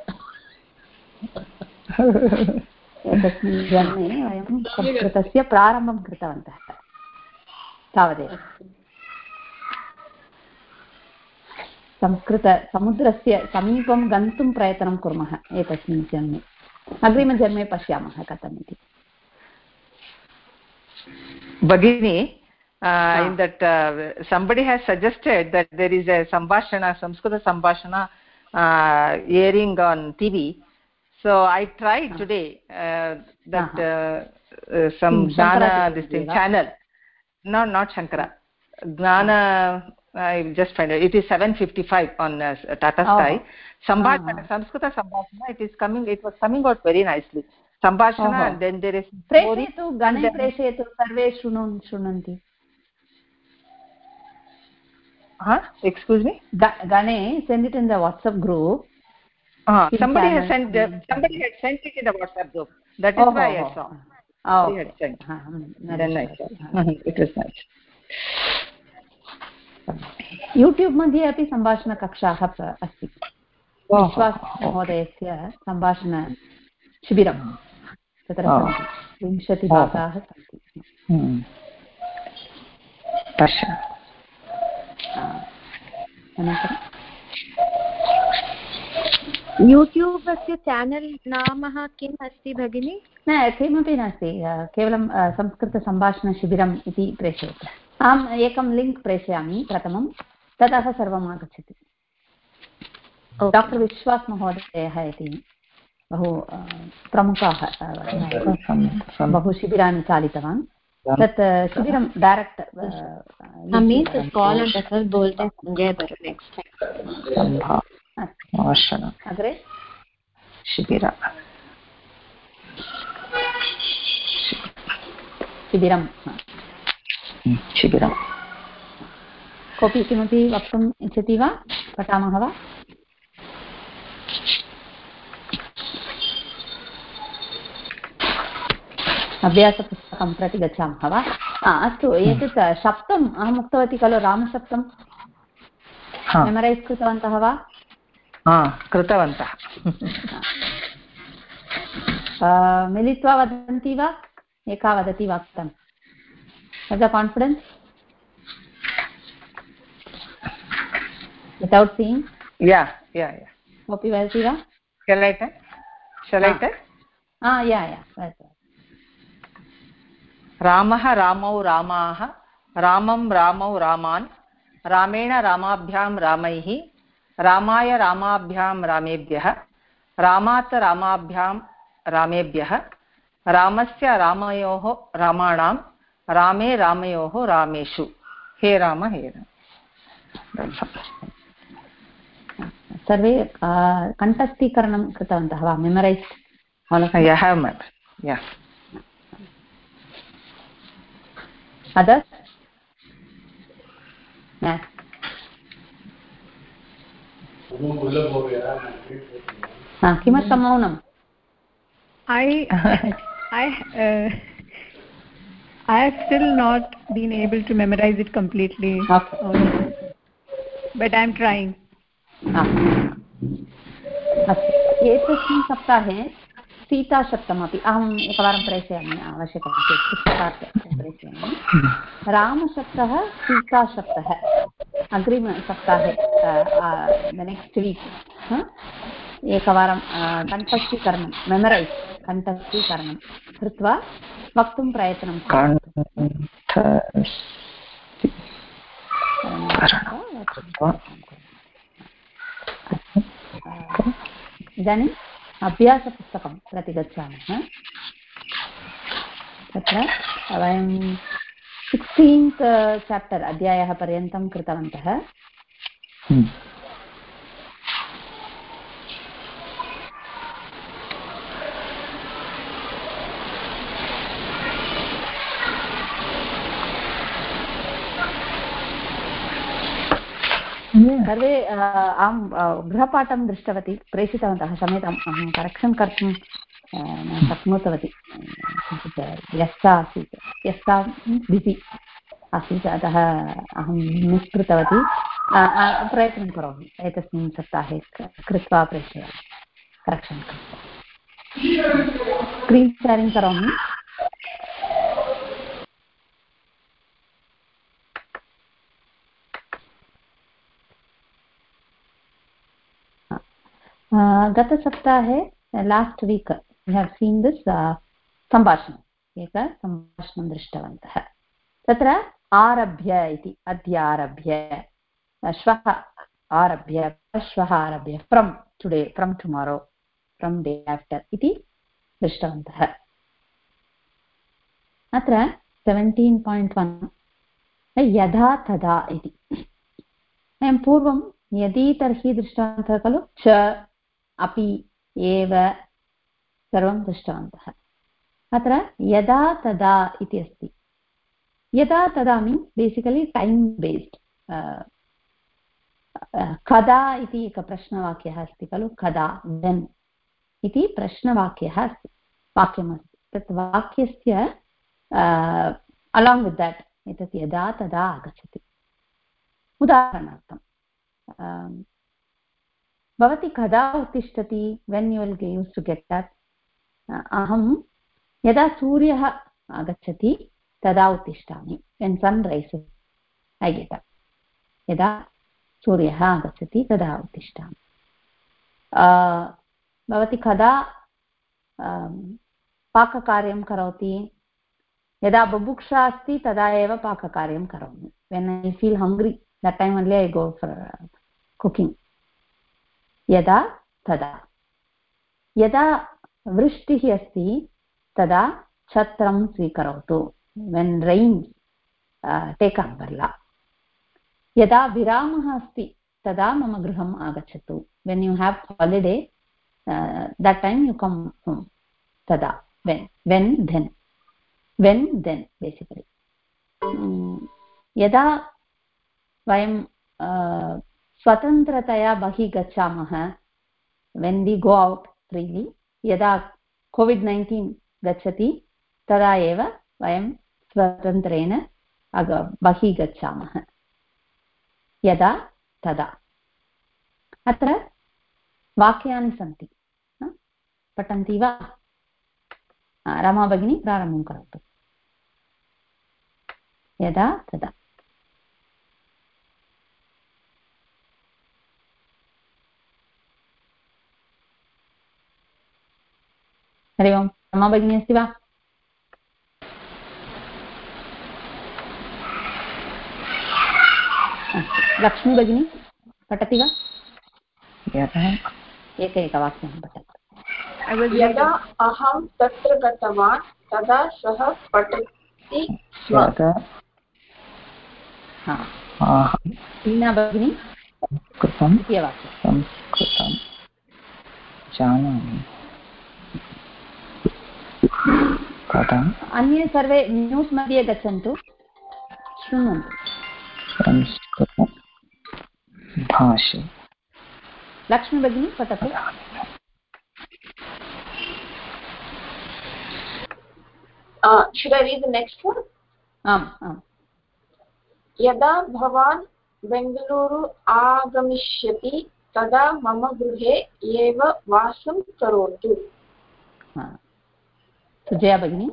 एतस्मिन् जन्मे वयं संस्कृतस्य प्रारम्भं कृतवन्तः तावदेव संस्कृतसमुद्रस्य समीपं गन्तुं प्रयत्नं कुर्मः एतस्मिन् जन्मे अग्रिमजन्मे पश्यामः कथम् इति Bhagini, in that somebody has suggested that there is a Sambhashana, Samskrita Sambhashana airing on TV. So I tried today that some Gnana this thing channel. No, not Shankara. Gnana I will just find it. It is 7:55 on Tata Sky. Sambhashana, Samskrita Sambhashana. It was coming out very nicely. Sambhashana, and then there is प्रेषयतु गणे प्रेषयतु सर्वे शृण्वन्ति. Excuse me? Gane, send it in the WhatsApp group. Somebody had sent it in the WhatsApp group. That is why I saw. Somebody had sent. Then I saw. It was nice. YouTube मध्ये अपि सम्भाषणकक्षाः अस्ति. विश्वास महोदयस्य सम्भाषणशिबिरं तत्र 20 भागाः सन्ति. YouTube अस्य channel नाम किम् अस्ति भगिनि? न किमपि नास्ति, केवलं संस्कृतसम्भाषणशिबिरम् इति प्रेषयतु. अहम् एकं लिङ्क् प्रेषयामि प्रथमं, ततः सर्वम् आगच्छति. डाक्टर् विश्वास महोदयः इति बहु प्रमुखाः बहु शिबिराणि चालितवान्. तत् शिबिरं डैरेक्ट् अग्रे शिबिरं कोऽपि किमपि वक्तुम् इच्छति वा? पठामः वा? अभ्यासपुस्तकं प्रति गच्छामः वा? अस्तु, एतत् शब्दम् अहम् उक्तवती खलु, रामशब्दं मेमरैस् कृतवन्तः वा? कृतवन्तः. मिलित्वा वदन्ति वा? एका वदति वाक्यं. Has a confidence? Without seeing? Yeah. कोऽपि वदति वा? Shall I tell? Yeah. रामः रामौ रामाः रामं रामौ रामान् रामेण रामाभ्यां रामैः रामाय रामाभ्यां रामेभ्यः रामात् रामाभ्यां रामेभ्यः रामस्य रामयोः रामाणां रामे रामयोः रामेषु. हे राम हे राम. सर्वे कण्ठस्थीकरणं कृतवन्तः वा? मेमरैस्? Others? Yes. किमर्थं मौनम्? I have still not been able to memorize it completely. Okay. But I am trying. एतस्मिन् सप्ताहे सीताशब्दमपि अहम् एकवारं प्रेषयामि, आवश्यकं चेत् पुस्तकात् प्रेषयामि. रामशब्दः, सीताशब्दः अग्रिमसप्ताहे नेक्स्ट् वीक् एकवारं कण्ठस्थीकरणं मेमरैस् कण्ठस्थीकरणं कृत्वा वक्तुं प्रयत्नं इदानीम् अभ्यासपुस्तकं प्रति गच्छामः. तत्र वयं 16th चाप्टर् अध्यायः पर्यन्तं कृतवन्तः. सर्वे अहं गृहपाठं दृष्टवती, प्रेषितवन्तः समेतम् अहं करेक्षन् कर्तुं न शक्नोतवती. किञ्चित् व्यस्ता आसीत्, व्यस्ता बिसि आसीत्, अतः अहं मिस् कृतवती. प्रयत्नं करोमि एतस्मिन् सप्ताहे कृत्वा प्रेषयामि, करेक्षन् कृत्वा. स्क्रीन् शेरिङ्ग् करोमि. गतसप्ताहे last week we have seen this सम्भाषणम्, सम्भाषणं दृष्टवन्तः. तत्र आरभ्य इति, अद्य आरभ्य, श्वः आरभ्य, श्वः आरभ्य, from today, from tomorrow, from day after इति दृष्टवन्तः. अत्र 17.1 यदा तदा इति, वयं पूर्वं यदि तर्हि दृष्टवन्तः खलु च अपि एव सर्वं दृष्टवन्तः अत्र यदा तदा इति अस्ति यदा तदा मीन्स् बेसिकलि टैम् बेस्ड् कदा इति एकः प्रश्नवाक्यः अस्ति खलु कदा वेन् इति प्रश्नवाक्यः अस्ति वाक्यमस्ति तत् वाक्यस्य अलाङ्ग् वित् देट् एतत् यदा तदा आगच्छति उदाहरणार्थं भवती कदा उत्तिष्ठति when you will use to get that अहं यदा सूर्यः आगच्छति तदा उत्तिष्ठामि वेन् सन् रैसस् ऐ गेट् अप् यदा सूर्यः आगच्छति तदा उत्तिष्ठामि भवती कदा पाककार्यं करोति यदा बुभुक्षा अस्ति तदा एव पाककार्यं करोमि when I feel hungry that time only I go for cooking यदा तदा यदा वृष्टिः अस्ति तदा छत्रं स्वीकरोतु वेन् रैन्स् टेक् अम्ब्रेल्ला यदा विरामः अस्ति तदा मम गृहम् आगच्छतु when you have holiday that time you come home तदा वेन् देन् बेसिकलि यदा वयं स्वतन्त्रतया बहिः गच्छामः वेन् वि गो औट् फ्रीलि यदा कोविड्-19 गच्छति तदा एव वयं स्वतन्त्रेण बहिः गच्छामः यदा तदा अत्र वाक्यानि सन्ति पठन्ति वा रमा भगिनी प्रारम्भं करोतु यदा तदा हरि ओम् रमा भगिनी अस्ति वा लक्ष्मी भगिनी पठति वा एकवाक्यं पठतु यदा अहं तत्र गतवान् तदा सः पठति स्म टीना भगिनी संस्कृतं जानामि अन्ये सर्वे न्यूस् मध्ये गच्छन्तु शृण्वन्तु संस्कृतं भाषे लक्ष्मी भगिनी पठतु should I read the next one? आम् यदा भवान् बेङ्गलूरु आगमिष्यति तदा मम गृहे एव वासं करोतु सुजया भगिनी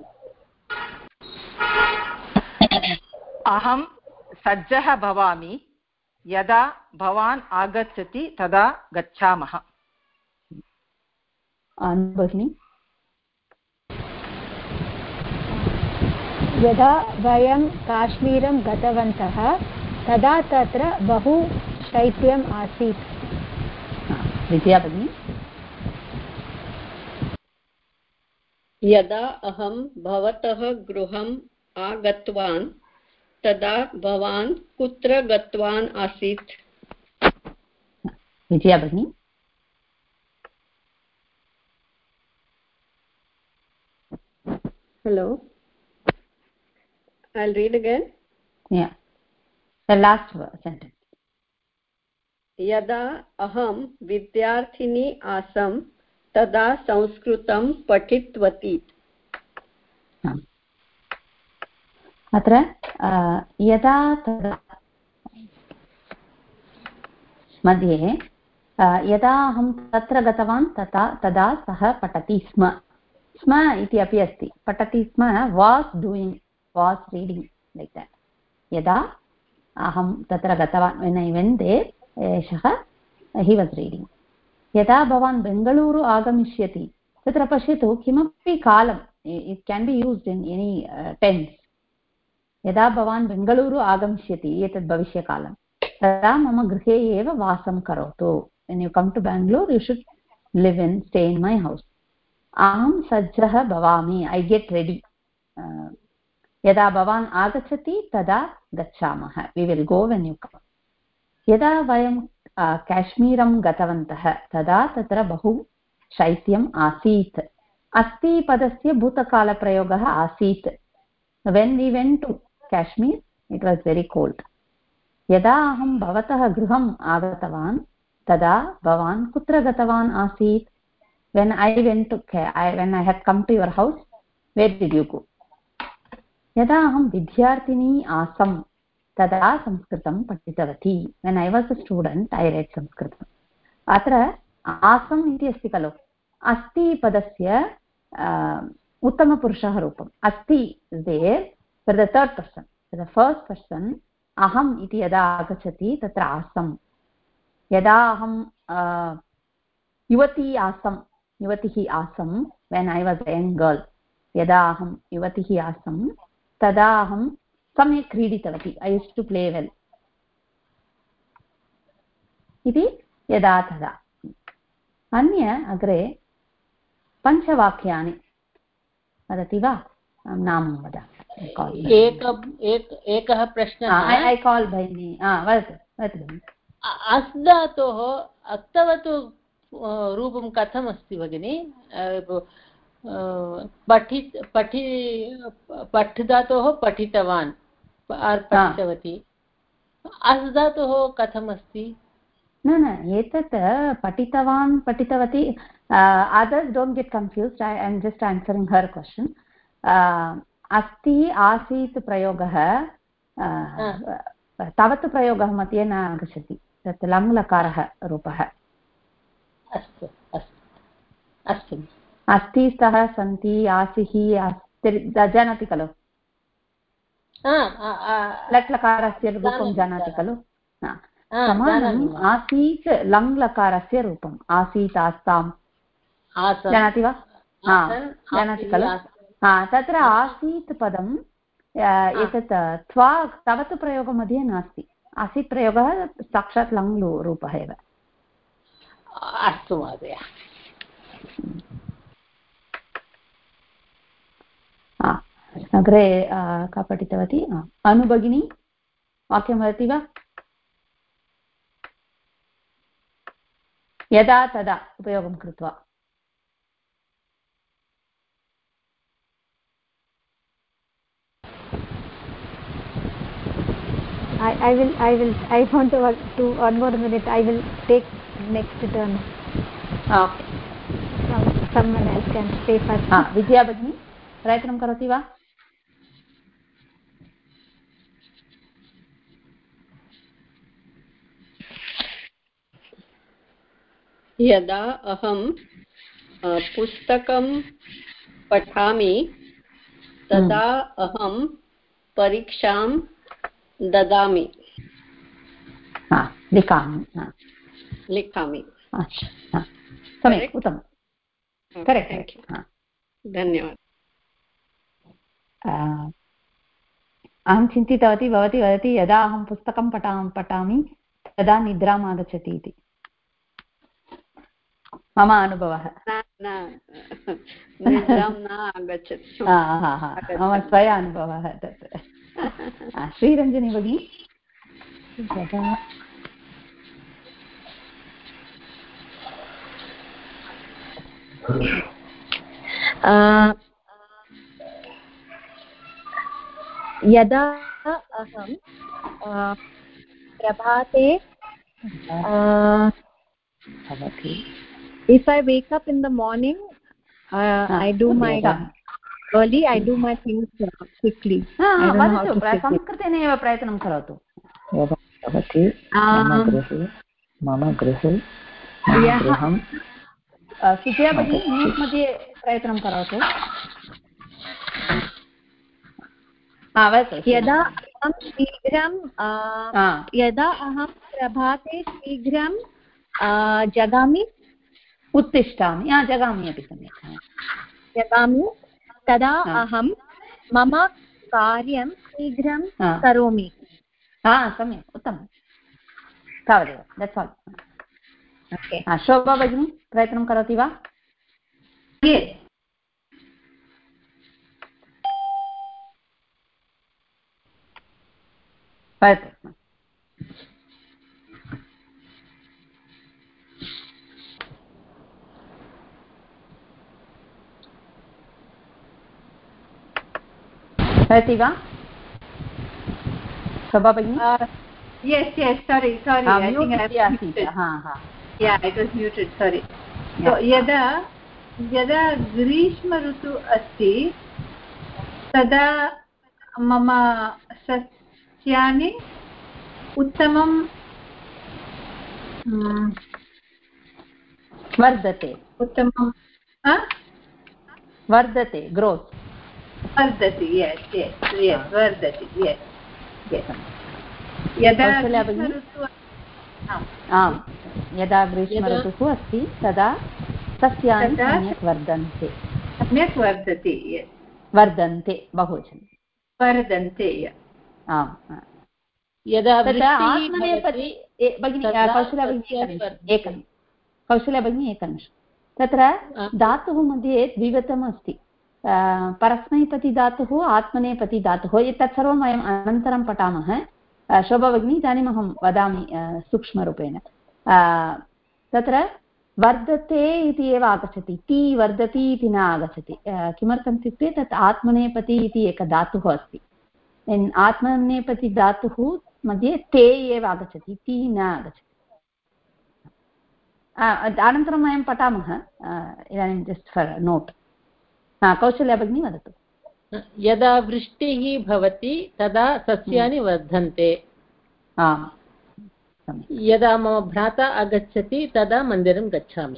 अहं सज्जः भवामि यदा भवान् आगच्छति तदा गच्छामः भगिनी यदा वयं काश्मीरं गतवन्तः तदा तत्र बहु शैत्यम् आसीत् विद्या भगिनी यदा अहं भवतः गृहम् आगतवान् तदा भवान् कुत्र गतवान् आसीत् विजया भगिनी hello I'll read again yeah the last sentence यदा अहं विद्यार्थिनी आसम् तदा संस्कृतं पठितवती अत्र यदा तदा मध्ये यदा अहं तत्र गतवान् तदा सः पठति स्म इति अपि अस्ति पठति स्म was doing was reading like that यदा अहं तत्र गतवान् when I went there एषः he was reading यदा भवान् बेङ्गलूरु आगमिष्यति तत्र पश्यतु किमपि कालम् it can be used in any tense यदा भवान् बेङ्गलूरु आगमिष्यति एतद् भविष्यकालं तदा मम गृहे एव वासं करोतु when you come to Bangalore you should stay in my house अहं सज्जः भवामि I get ready यदा भवान् आगच्छति तदा गच्छामः we will go when you come यदा वयं काश्मीरं गतवन्तः तदा तत्र बहु शैत्यम् आसीत् अस्ति पदस्य भूतकालप्रयोगः आसीत् when we went to Kashmir it was very cold यदा अहं भवतः गृहम् आगतवान् तदा भवान् कुत्र गतवान् आसीत् when I had come to your house where did you go यदा अहं विद्यार्थिनी आसम् तदा संस्कृतं पठितवती when I was a student I read संस्कृतम् अत्र आसम् इति अस्ति खलु अस्ति पदस्य उत्तमपुरुषः रूपम् अस्ति there for the third person for the first person अहम् इति यदा आगच्छति तत्र आसम् यदा अहं युवतिः आसम् when I was a young girl यदा अहं युवतिः आसम् तदा अहं सम्यक् क्रीडितवती I used to play well इति यदा तदा अन्य अग्रे पञ्चवाक्यानि वदति वा नाम वद एकः प्रश्नः I call भगिनी वदतु अस्धातोः अक्तवतु रूपं कथम् अस्ति भगिनि पठिधातोः पठितवान् पठितवती अस्धातोः कथम् अस्ति न एतत् पठितवान् पठितवती others don't get confused I am just answering her question अस्ति आसीत् प्रयोगः तावत् प्रयोगः मध्ये न आगच्छति तत् लङ्लकारः रूपः अस्तु अस्ति स्तः सन्ति आसिः जानाति खलु लट्लकारस्य रूपं जानाति खलु समानम् आसीत् लङ्लकारस्य रूपम् आसीत् आस्ताम् जानाति वा जानाति खलु तत्र आसीत् पदम् एतत् तावत् प्रयोगमध्ये नास्ति आसीत् प्रयोगः साक्षात् लङ् रूपः एव अस्तु महोदय अग्रे का पठितवती अनुभगिनी वाक्यं वदति वा यदा तदा उपयोगं कृत्वा I want to do 1 more minute. I will take next turn. Okay. Someone else can stay first. विद्या भगिनी प्रयत्नं करोति वा यदा अहं पुस्तकं पठामि तदा अहं परीक्षां ददामि लिखामि सम्यक् उत्तमं करेक्ट् धन्यवादः अहं चिन्तितवती भवती वदति यदा अहं पुस्तकं पठामि तदा निद्राम् आगच्छति इति मम अनुभवः निद्रां न आगच्छति मम स्वय अनुभवः तत् श्रीरञ्जनी भगिनी यदा अहं प्रभाते if I wake up in the morning I do my early I do my things quickly संस्कृतेन एव प्रयत्नं करोतु मम गृहे सुजया भगिनी म्यूट् मध्ये प्रयत्नं करोतु यदा अहं प्रभाते शीघ्रं जगामि उत्तिष्ठामि जगामि अपि सम्यक् जगामि तदा अहं मम कार्यं शीघ्रं करोमि सम्यक् उत्तमं तावदेव दट्स् आल् शोभा भगिनी प्रयत्नं करोति वा भवति वा शोभा भगिनी? Yes, sorry. I think I was muted. Yeah, it was muted. Sorry. So यदा ग्रीष्म ऋतु अस्ति तदा मम सस्यानि उत्तमं वर्धते ग्रोत् वर्धति वर्धति यदा ग्रीष्म ऋतुः अस्ति तदा सस्यानि सम्यक् वर्धन्ते बहुवचनं वर्धन्ते यदा आत्मनेपदी कौशल्या भगिनी एकनिमिषं तत्र धातुः मध्ये द्विविधम् अस्ति परस्मैपदी धातुः आत्मनेपदी धातुः एतत् सर्वं वयम् अनन्तरं पठामः शोभा भगिनी इदानीम् अहं वदामि सूक्ष्मरूपेण तत्र वर्धते इति एव आगच्छति ति वर्धति इति न आगच्छति किमर्थम् इत्युक्ते तत् आत्मनेपदी इति एकः धातुः अस्ति आत्मनेपदी धातुः मध्ये ते एव आगच्छति ति न आगच्छति अनन्तरं वयं पठामः इदानीं जस्ट् फर् नोट् कौशल्या भगिनी वदतु यदा वृष्टिः भवति तदा सस्यानि वर्धन्ते यदा मम भ्राता आगच्छति तदा मन्दिरं गच्छामि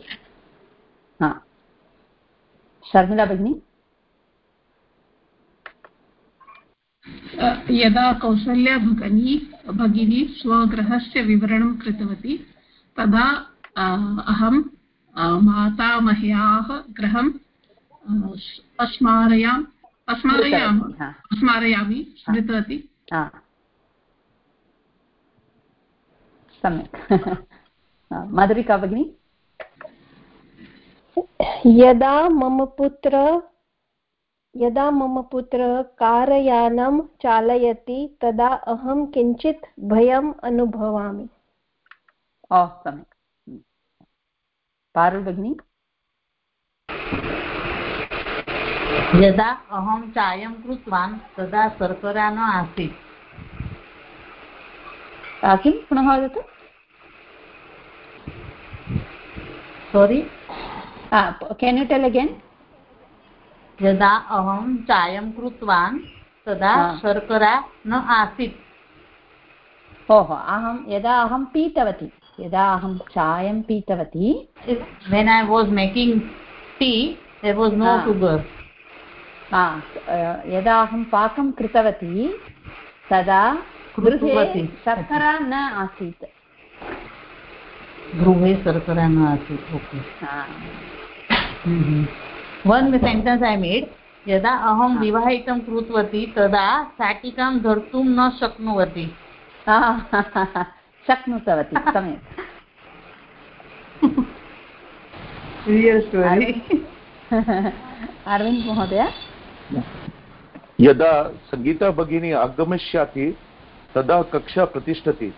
शर्मिला भगिनी यदा कौसल्या भगिनी स्वगृहस्य विवरणं कृतवती तदा अहं मातामह्याः गृहं स्मारयामि स्मृतवती सम्यक् मधुरिका भगिनी यदा मम पुत्र कारयानं चालयति तदा अहं किञ्चित् भयम् अनुभवामि सम्यक् पारुल् भगिनी यदा अहं चायं कृतवान् तदा शर्करा न आसीत् किं पुनः वदतु सोरि केन् यु टेल् अगेन् यदा अहं चायं कृतवान् तदा शर्करा न आसीत् यदा अहं पीतवती यदा अहं चायं पीतवती when I was making tea there was no sugar यदा अहं पाकं कृतवती तदा गृहे शर्करा न आसीत् गृहे शर्करा न आसीत् okay one sentence I made यदा अहं विवाहितं कृतवती तदा शाटिकां धर्तुं न शक्नुवती शक्नुतवती सम्यक् अरविन्द महोदय यदा संगीता भगिनी आगमिष्यति तदा कक्षा प्रतिष्ठति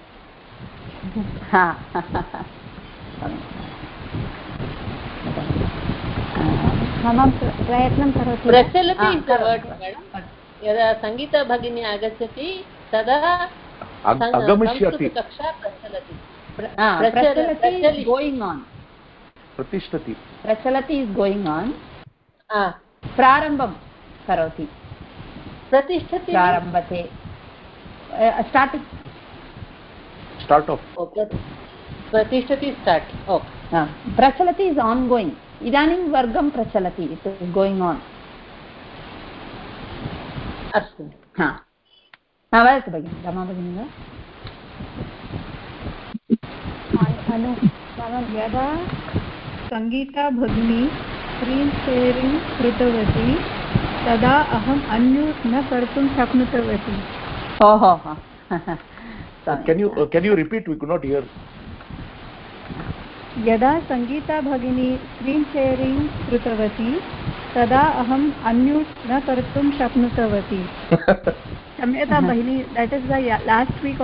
प्रयत्नं करोति प्रचलति यदा संगीता भगिनी आगच्छति तदा कक्षा प्रचलति गोयिङ्ग् आन् प्रतिष्ठति प्रचलति इस् गोयिङ्ग् आन् प्रारम्भं करोति प्रतिष्ठति प्रारम्भते स्टार्ट् आफ् प्रतिष्ठति स्टार्ट् प्रचलति इस् आन् गोयिङ्ग् इदानीं वर्गं प्रचलति इट् इस् गोयिङ्ग् आन् अस्तु वदतु भगिनि रमा भगिनी यदा सङ्गीता भगिनी स्क्रीन् शेरिङ्ग् कृतवती तदा अहम् अन्म्यूट् न कर्तुं शक्नुतवती can you repeat we could not hear यदा सङ्गीता भगिनी स्क्रीन् शेरिङ्ग् कृतवती तदा अहम् अन्म्यूट् न कर्तुं शक्नुतवती क्षम्यता भगिनी that is the last week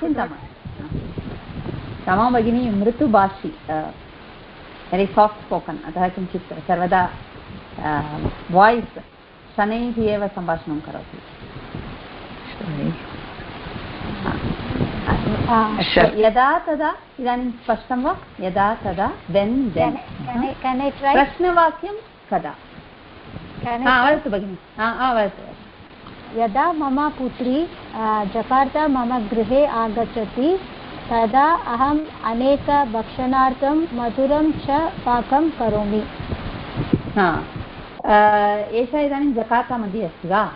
Rama भगिनी मृदुभाषी वेरि साफ्ट् स्पोकन् अतः किञ्चित् सर्वदा वाय्स् शनैः एव सम्भाषणं करोति। यदा तदा इदानीं स्पष्टं वा? यदा तदा देन् देन्। प्रश्नवाक्यं कदा? वदतु भगिनि। वदतु। यदा मम पुत्री जकार्ता मम गृहे आगच्छति तदा अहम् अनेकभक्षणार्थं मधुरं च पाकं करोमि। एषा इदानीं जकार्ता मध्ये अस्ति वा?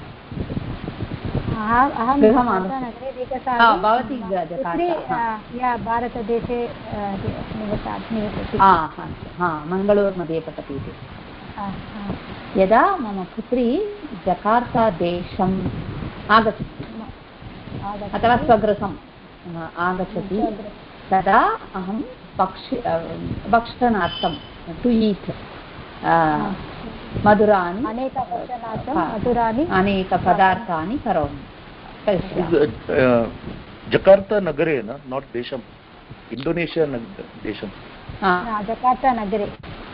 अहं नगरे भवती भारतदेशे निवसति। मङ्गळूरु मध्ये पठति इति। यदा मम पुत्री जकार्तादेशम् आगच्छति अथवा स्वगृहम् आगच्छति तदा अहं भक्षणार्थं टु ईट् मधुराणि अनेकपदार्थानि करोमि। जकार्ता नगरे न नाट् देशं, इण्डोनेशिया देशं। जकार्ता नगरे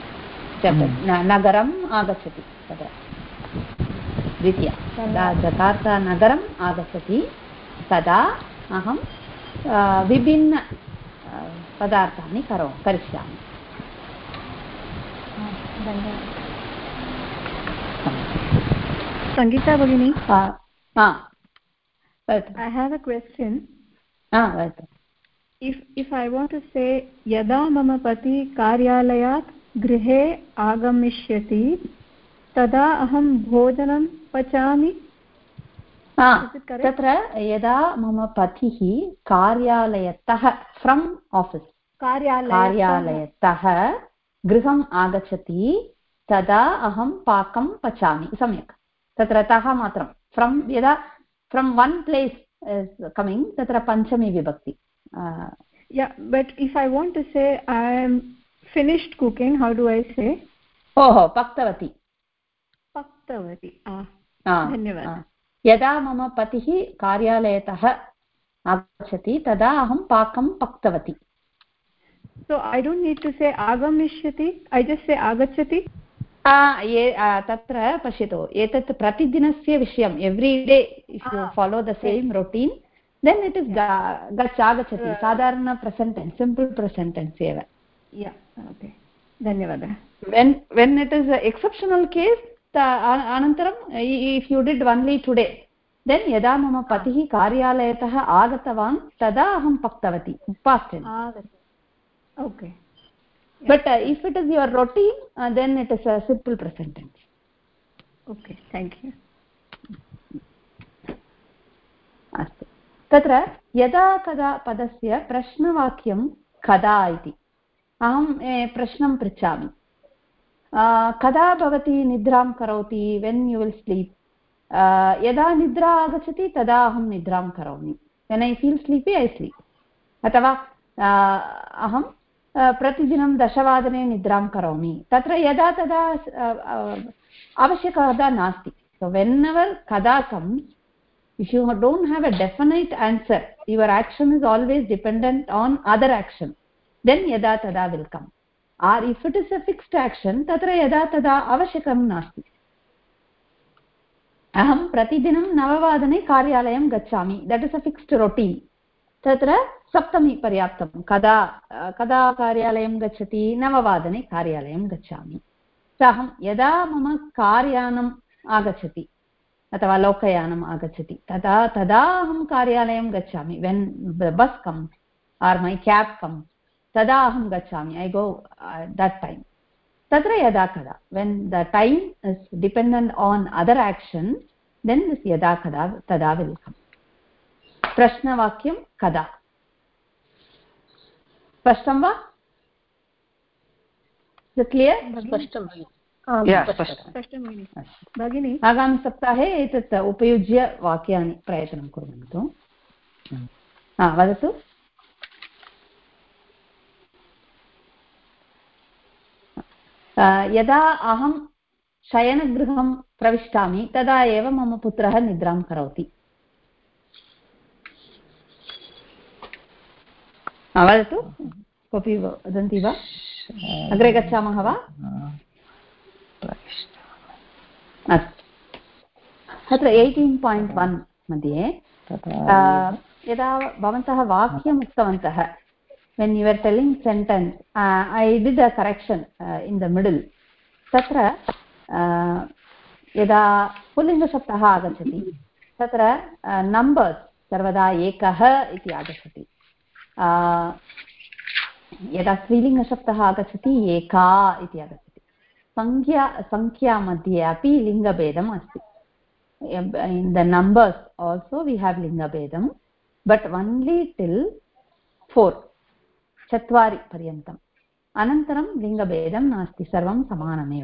नगरम् आगच्छति तदा द्वितीया। यदा जकार्ता नगरम् आगच्छति तदा अहं विभिन्न पदार्थानि करिष्यामि। Sangeeta Bhagini, I have a question. If I want to say yada mama pati karyalayat grihe agamishyati tada aham bhojanam pachami. तत्र यदा मम पतिः कार्यालयतः फ्रम् आफीस् कार्यालयतः गृहम् आगच्छति तदा अहं पाकं पचामि। सम्यक्। तत्र तः मात्रं फ्रम् यदा फ्रम् वन् प्लेस् कमिङ्ग् तत्र पञ्चमी विभक्ति। But if I want to say I am finished cooking, how do I say? पक्तवती। धन्यवादः। यदा मम पतिः कार्यालयतः आगच्छति तदा अहं पाकं पक्तवती। So I don't need to say agamishyati, I just say agachati. तत्र पश्यतु, एतत् प्रतिदिनस्य विषयम्। Every day if you follow the same routine then it is आगच्छति। साधारण present tense, simple present tense एव। धन्यवादः। when it is exceptional case अनन्तरं if you did only today then यदा मम पतिः कार्यालयतः आगतवान् तदा अहं पक्तवती। past tense. Okay. But if it is your routine then it is a simple present tense. Okay, thank you. अस्तु। तत्र यदा कदा पदस्य प्रश्नवाक्यं कदा इति। अहं प्रश्नं पृच्छामि, कदा भवती निद्रां करोति? when you will sleep. यदा निद्रा आगच्छति तदा अहं निद्रां करोमि। when I feel sleepy I sleep. अथवा अहं प्रतिदिनं 10 वादने निद्रां करोमि। तत्र यदा तदा आवश्यकता नास्ति। so whenever kada comes, if you don't have a definite answer, your action is always dependent on other action, then yada tada will come. Or if it is a fixed action, tatra yada tada avashakam nasti. Aham pratidinam 9 vadane karyalayam gacchami. That is a fixed routine. Tatra saptami paryaptam. Kada karyalayam gacchati 9 vadane karyalayam gacchami. Saham yada mama karyanam agachati अथवा लोकयानम् आगच्छति तदा अहं कार्यालयं गच्छामि। when the bus comes or my cab comes तदा अहं गच्छामि। I go that time. तत्र यदा kada, when the time is dependent on other action, then this yada kada tada will come. प्रश्नवाक्यं kada. स्पष्टं वा? Is it clear? स्पष्टं भगिनी। आगामिसप्ताहे एतत् उपयुज्य वाक्यानि प्रयत्नं कुर्वन्तु। वदतु। यदा अहं शयनगृहं प्रविष्टामि तदा एव मम पुत्रः निद्रां करोति। वदतु, कोऽपि वदन्ति वा? अग्रे गच्छामः वा? अस्तु, अत्र 18.1 मध्ये यदा भवन्तः वाक्यम् उक्तवन्तः when you were telling sentence I did a correction in the middle तत्र यदा पुल्लिङ्गशब्दः आगच्छति तत्र नम्बर्स् सर्वदा एकः इति आगच्छति यदा स्त्रीलिङ्गशब्दः आगच्छति एका इति आगच्छति संख्या मध्ये अपि लिङ्गभेदम् अस्ति in the numbers also we have lingabedam but only till 4 चत्वारि पर्यन्तम् अनन्तरं लिङ्गभेदं नास्ति सर्वं समानमेव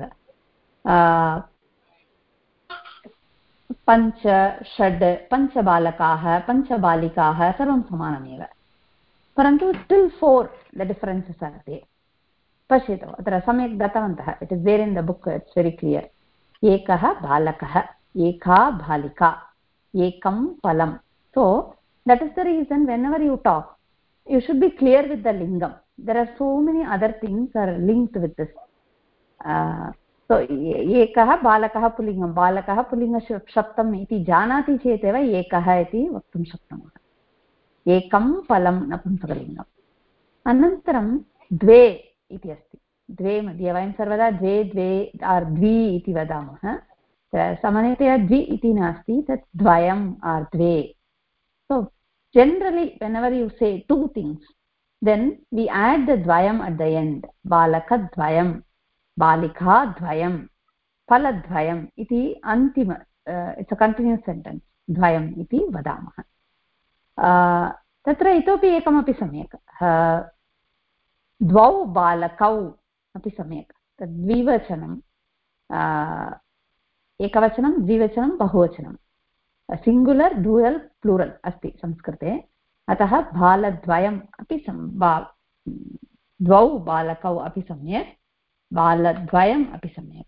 पञ्च षड् पञ्चबालकाः पञ्चबालिकाः सर्वं समानमेव परन्तु till 4 the differences are there पश्यतु अत्र सम्यक् दत्तवन्तः it is there in the book it's very clear एकः बालकः एका बालिका एकं फलं so that is the reason whenever you talk you should be clear with the lingam there are so many other things are linked with this so ekah balakah pullingam balakah pullinga shaptam iti janati chete eva ekah iti vaktum shaknamah ekam phalam napunskalingam anantaram dve iti asti dve madhye vayam sarvada dve dve or dvi iti vadamah samanatya dvi iti nasti tat dvayam or dve so generally whenever you say two things then we add the dvayam at the end balaka dvayam balika dvayam phala dvayam iti antima it's a continuous sentence dvayam iti vadamah tatra itopi ekamapi samyak dvau balakau api samyak tad dvivachanam ekavachanam dvivachanam bahuvachanam singular dual plural asti संस्कृते अतः बालद्वयम् अपि द्वौ बालकौ अपि सम्यक् बालद्वयम् अपि सम्यक्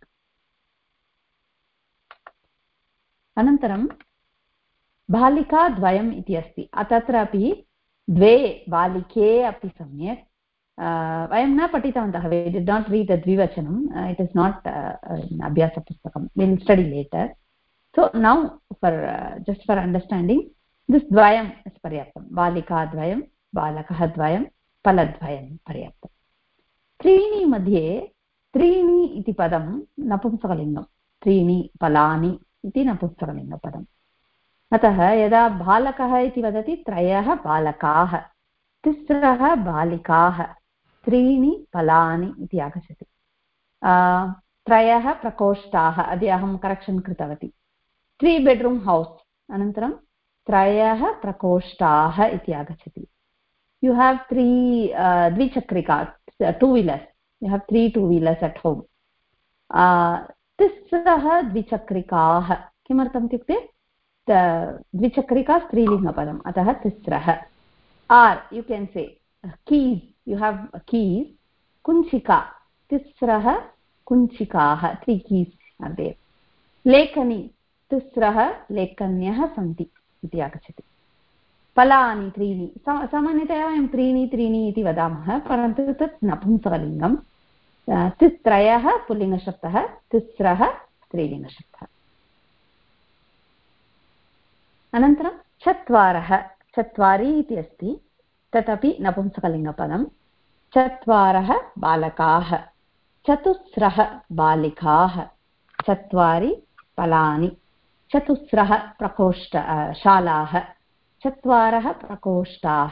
अनन्तरं बालिकाद्वयम् इति अस्ति तत्रापि द्वे बालिके अपि सम्यक् वयं न पठितवन्तः we did not read the dvivachanam it is not abhyasa pustakam we will study later so now for just for understanding this dvayam is paryaptam balika dvayam balakah dvayam paladvayam paryaptam त्रीणि मध्ये त्रीणि इति पदं नपुंसकलिङ्गं त्रीणि फलानि इति नपुंसकलिङ्गपदम् अतः यदा बालकः इति वदति त्रयः बालकाः तिस्रः बालिकाः त्रीणि फलानि इति आगच्छति त्रयः प्रकोष्ठाः अद्य अहं करेक्षन् कृतवती 3 bedroom house अनन्तरं त्रयः प्रकोष्ठाः इति आगच्छति you have 3 द्विचक्रिका 2 wheelers you have 3 2 wheelers at home तिस्रः द्विचक्रिकाः किमर्थम् इत्युक्ते द्विचक्रिका स्त्रीलिङ्गपदम् अतः तिस्रः or you can say keys you have keys kunchika तिस्रः कुञ्चिकाः 3 keys are there लेखनी तिस्रः लेखन्यः सन्ति इति आगच्छति फलानि त्रीणि सामान्यतया वयं त्रीणि त्रीणि इति वदामः परन्तु तत् नपुंसकलिङ्गं त्रयः पुल्लिङ्गशब्दः तिस्रः स्त्रीलिङ्गशब्दः अनन्तरं चत्वारः चत्वारि इति अस्ति तदपि नपुंसकलिङ्गपदं चत्वारः बालकाः चतुस्रः बालिकाः चत्वारि फलानि चतुस्रः शालाः चत्वारः प्रकोष्ठाः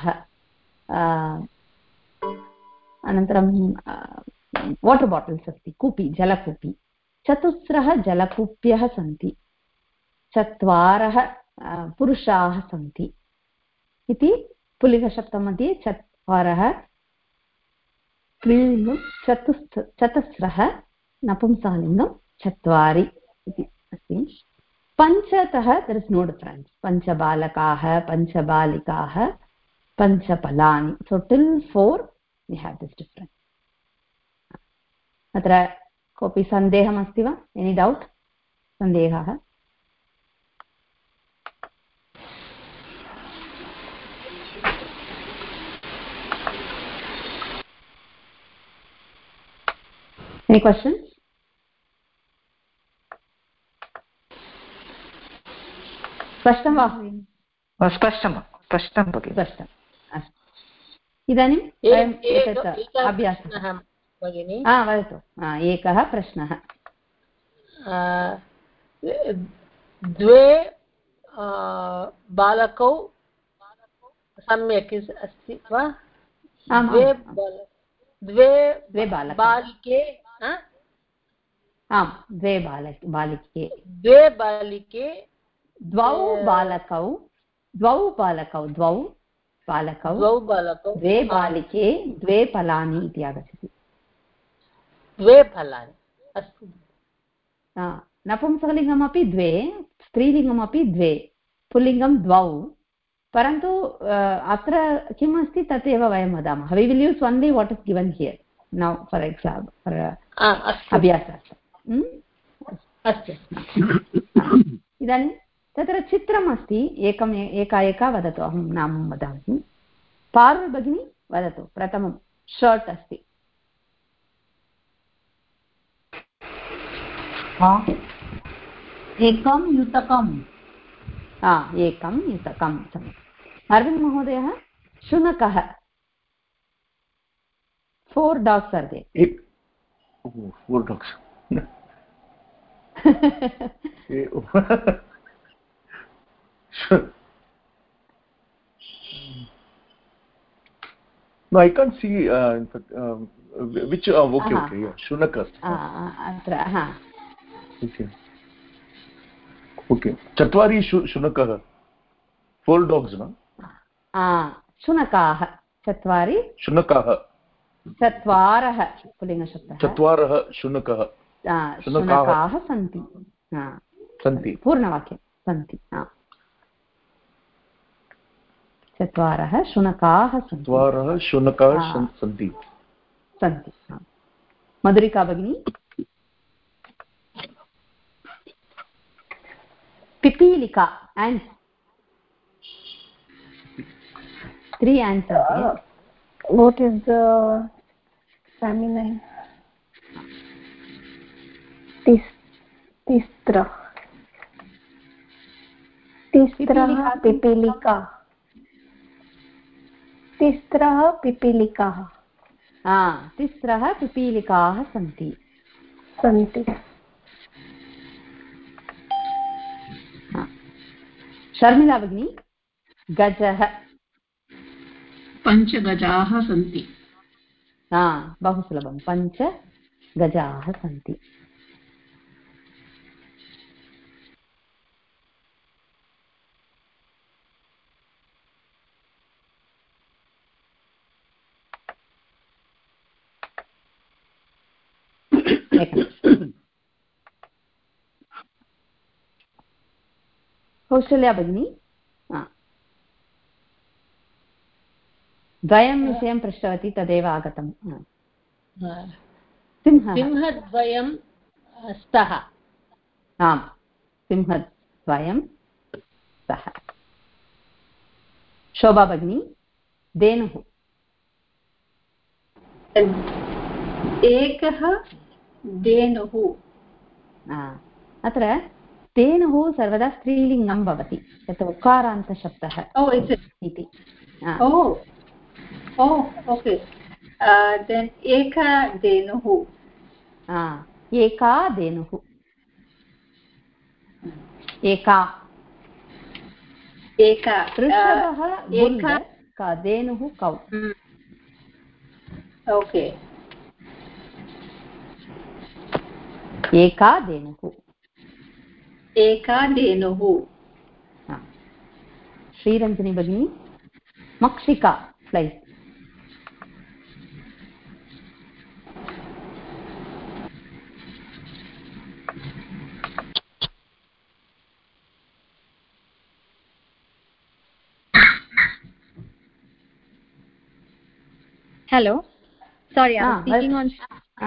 अनन्तरं वाटर् बाटल्स् अस्ति कूपी जलकूपी चतुस्रः जलकूप्यः सन्ति चत्वारः पुरुषाः सन्ति इति पुल्लिङ्गशब्दमध्ये चत्वारः स्त्रीलिङ्गं चतुस्रः नपुंसकलिङ्गं चत्वारि इति अस्ति पञ्चतः देर् इस् नो डिफरेन्स् पञ्चबालकाः पञ्चबालिकाः पञ्चफलानि so till 4 we have this difference अत्र कोऽपि सन्देहमस्ति वा एनी डौट् सन्देहः any questions स्पष्टं वा? स्पष्टं भगिनि। स्पष्टम्। अस्तु, इदानीं वयम् एतत् अभ्यासः भगिनि। वदतु। एकः प्रश्नः। द्वे बालकौ सम्यक् अस्ति वा? द्वे बालिके आम्, द्वे बालिके द्वौ बालकौ द्वे बालिके द्वे फलानि इति आगच्छति। द्वे फलानि, अस्तु। नपुंसकलिङ्गमपि द्वे, स्त्रीलिङ्गमपि द्वे, पुल्लिङ्गं द्वौ, परन्तु अत्र किम् अस्ति तदेव वयं वदामः। We will use only what is given here now for example अभ्यासार्थम्। अस्तु, इदानीं तत्र चित्रम् अस्ति, एका वदतु, अहं नाम वदामि। पारुल् भगिनी वदतु। प्रथमं शर्ट् अस्ति। एकं युतकम्। एकं युतकं। अरविन्द महोदयः, शुनकः। 4 dogs are there. 4 dogs. No, I can't see which. Okay, yeah, Shunaka. Okay. Chatvari Shunakah. 4 dogs, no? Shunakaah. Chatvari. Shunakaah. Chatvarah. पुल्लिङ्गशब्दः. Chatvarah Shunakaah. शुनकाः सन्ति। सन्ति। पूर्णवाक्यं सन्ति। चत्वारः शुनकाः सन्ति। चत्वारः शुनकाः सन्ति। मधुरिका भगिनी। पिपीलिका and 3 answers. What is the feminine? तिस्रः पिपीलिका। तिस्रः पिपीलिकाः। तिस्रः पिपीलिकाः सन्ति। शर्मिला भगिनी। गजः। 5 गजाः सन्ति। बहु सुलभं। 5 गजाः सन्ति। कौशल्या भगिनी। द्वयं विषयं पृष्टवती, तदेव आगतं। सिंहद्वयं स्तः। आम्, सिंहद्वयं स्तः। शोभा भगिनी। धेनुः। एकः धेनुः। अत्र धेनुः सर्वदा स्त्रीलिङ्गं भवति, तत् उकारान्तशब्दः इति। ओके, देन् एका धेनुः। एका धेनुः। एका वृषभः धेनुः कौ। ओके, एका धेनुः। श्रीरञ्जनी भगिनी। मक्षिका fly. Hello, sorry, I was speaking on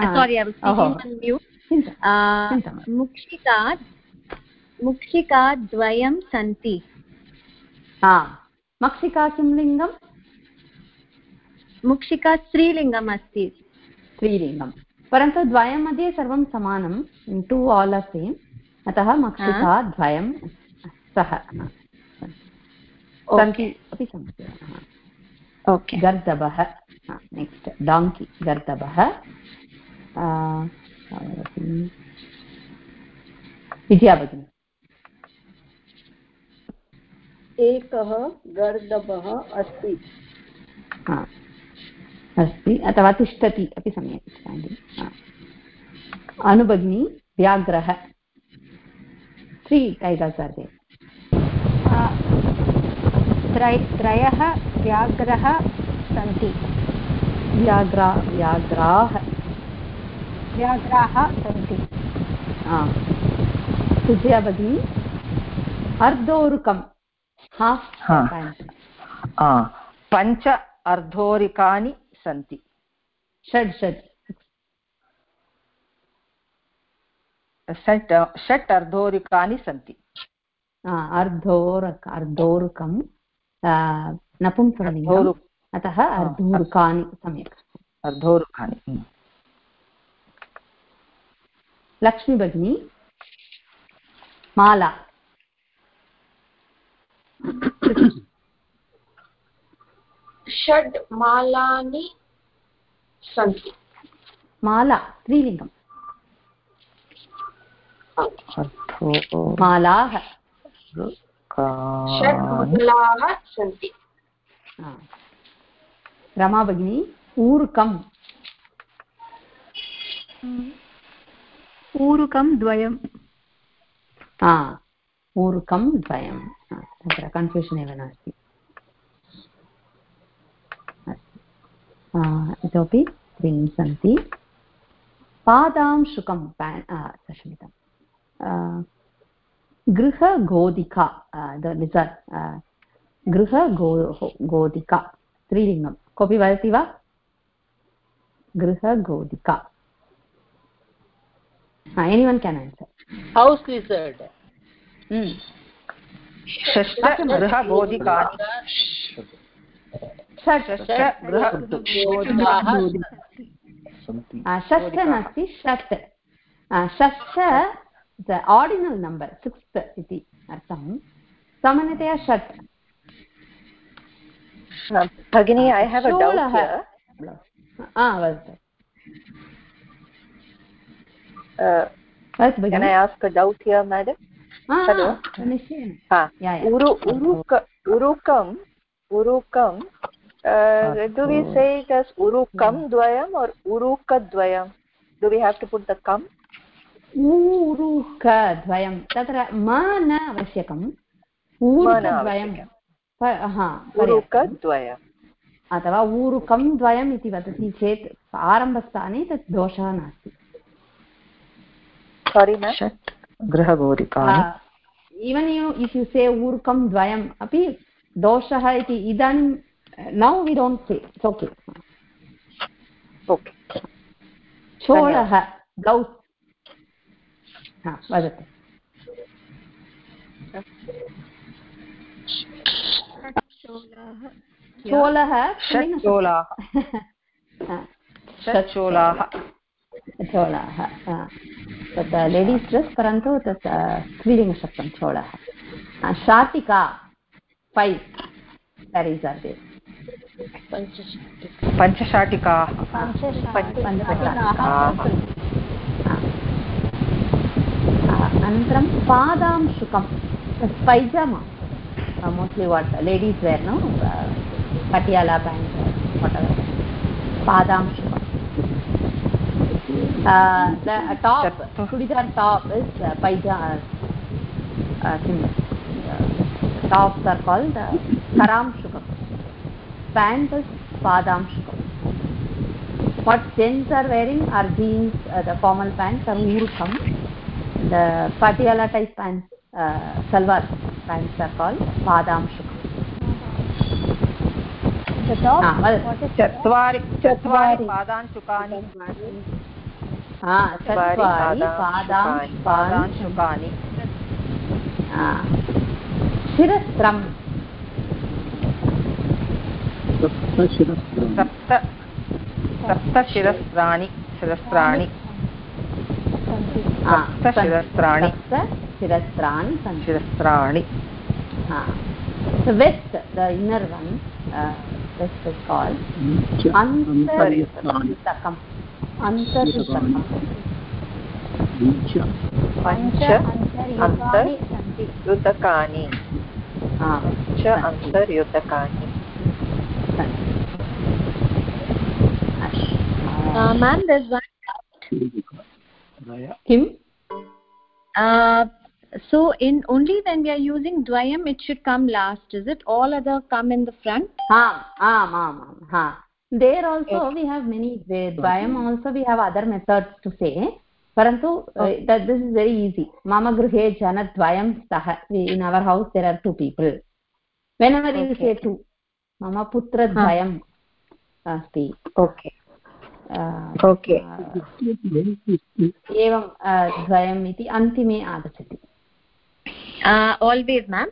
mute. मुक्षिका द्वयं सन्ति। मक्षिका किं लिङ्गं? मुक्षिका स्त्रीलिङ्गम् अस्ति। स्त्रीलिङ्गं, परन्तु द्वयं मध्ये सर्वं समानं, 2 all are same, अतः मक्षिका द्वयं स्तः। सन्ति अपि सम्यक् ओके गर्दभः नेक्स्ट् डाङ्की गर्दभः विद्या भगिनी एकः गर्दभः अस्ति अस्ति अथवा तिष्ठति अपि सम्यक् अनुभगिनी व्याघ्रः 3 टाइगर्स् आर् देयर् त्रयः व्याघ्रः सन्ति व्याघ्राः सन्ति सुजया भगिनी अर्धोरुकं पञ्च अर्धोरुकानि सन्ति षट् अर्धोरुकानि सन्ति अर्धोरुकं नपुंसकलिङ्गम् अतः अर्धोरुकानि सम्यक् अर्धोरुकानि लक्ष्मी भगिनी माला षड् मालानि सन्ति माला स्त्रीलिङ्गम् मालाः षड् मालाः सन्ति रमा भगिनी ऊरुकम् ऊरुकं द्वयं ऊरुकं द्वयं तत्र कन्फ्यूषन् एव नास्ति इतोपि 3 सन्ति पादांशुकं क्षम्यतां गृहगोधिका गृहगोधिका स्त्रीलिङ्गं कोऽपि वदति वा गृहगोधिका anyone can answer house lizard षष्ठ गृहगोधिकानि षष्ठ नास्ति षट् षष्ठ आर्डिनल् नम्बर् 6 इति अर्थं सामान्यतया षट् भगिनी I have a doubt here. Can I ask a doubt here, madam? Hello. Urukam. Do we say it as urukam dvayam or uruka dvayam? Do we have to put the kam? uruka dvayam. Tatra ma na avashyakam. Uruka dvayam. uruka dvayam. अथवा ऊरुकं द्वयम् इति वदति चेत् आरम्भस्थाने तत् दोषः नास्ति षट् गृहगोधिकानि even if you say ऊरुकं द्वयम् अपि दोषः इति इदानीं now we don't say it's okay चोलः ब्लौस् वदतु चोलः चोलाः तत् लेडीस् ड्रेस् परन्तु तत् स्त्रीलिङ्गशब्दं चोलः शाटिका 5 sarees are there पञ्चशाटिकाः अनन्तरं पादांशुकं पैजामा mostly what ladies wear no patiala pant whatever padamshukam the top chudidar top is paijama tops are called karamshukam pant is padamshukam what gents are wearing are jeans the formal pants are urukam the patiala type pants salwar pants are called padamshukam the top चत्वारि पादांशुकानि चत्वारि पादांशुकानि शिरस्त्रं सप्त शिरस्त्राणि शिरस्त्राणि The west, the inner one, west is called Antaryutakam. Antaryutakam. Antaryutakani. Antaryutakani. Ma'am, there's one. Kim? So in only when we are using dvayam, it should come last. Is it? All other come in the front? There also we have many ways. Dvayam also we have other methods to say. Parantu, that this is very easy. Mama grihe jana dvayam stah. In our house there are two people. Whenever you say two, Mama putra dvayam asti. Okay. एवं द्वयम् इति अन्तिमे आगच्छति. Always, ma'am?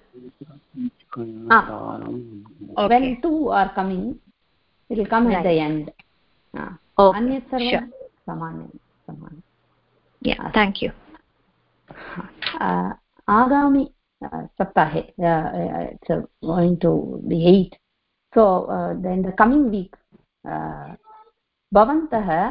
When two are coming, it will come at the end. Anyat sarvam samanam. Yeah, thank you. Agami saptahe, it's going to be 8. So then the coming week, bhavantah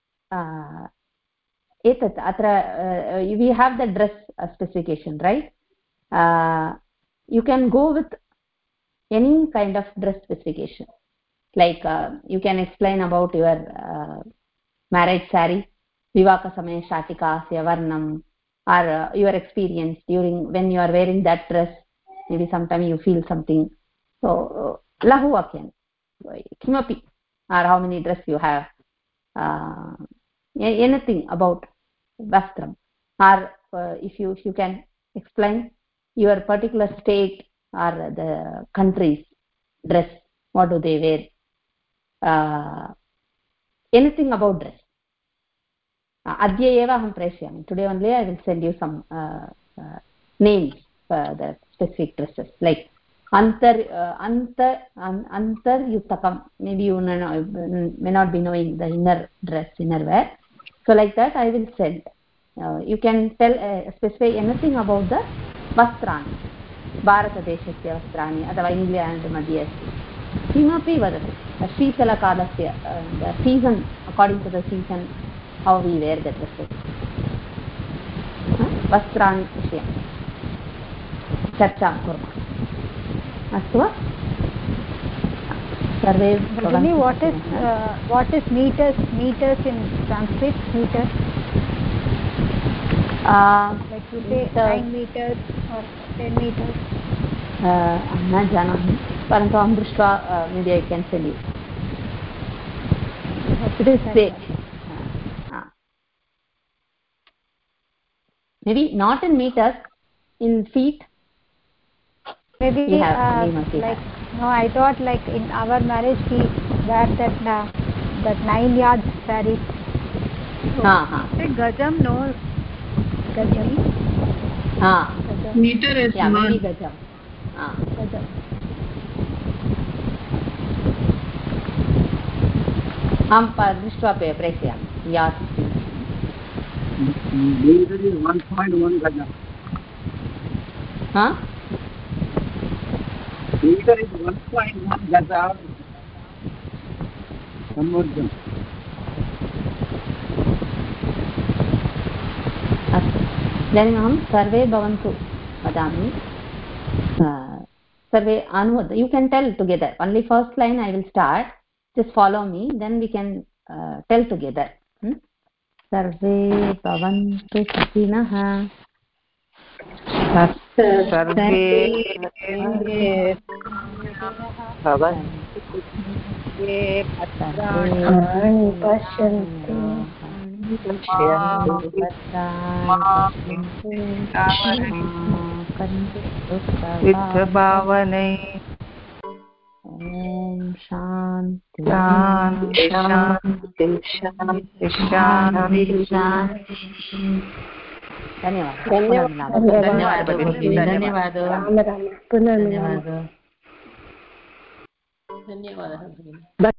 etat atra we have the dress specification, right? You can go with any kind of dress specification, like you can explain about your marriage saree, vivaka samaya shatika asya varnam, or your experience during when you are wearing that dress. Maybe sometime you feel something, so lahu vakyan kimapi, or how many dress you have, anything about vastram, or if you can explain your particular state or the country's dress, what do they wear, anything about dress. Adya eva aham preshayami. Today only I will send you some names for the specific dresses, like Antaryutakam. Maybe you may not be knowing the inner dress, inner wear. So like that I will send. You can tell specify anything about the vastrani, Bharatadeshasya vastrani, अथवा England मध्ये अस्ति, किमपि वदतु. शीतलकालस्य, the season, according to the season, how we wear the dresses. वस्त्राणि विषये चर्चां कुर्मः. अस्तु वा? सर्वे भगिनी, what is meters in Sanskrit? Meters, like you say 9 meters or 10 meters. न जानामि, परन्तु अहं दृष्ट्वा maybe I can tell you. It is safe. Maybe not in meters, in feet. Maybe like no, I thought like in our marriage we wear that 9 yards saree. Say gajam, no? Gajam. Meter is maybe gajam. Gajam. अहं दृष्ट्वा प्रेषयामि. Yard meter is 1.1 gajam. Meter is 1.1 gajam. Samurjam. अस्तु, इदानीम् अहं सर्वे भवन्तु वदामि. सर्वे अनुवद. You can tell together. Only first line I will start. Just follow me. Then we can tell together. सर्वे भवन्तु सुखिनः. सर्वे भवन्तु पश्यन्तु विद्भावनै. ॐ शान्ति धन्यवादः.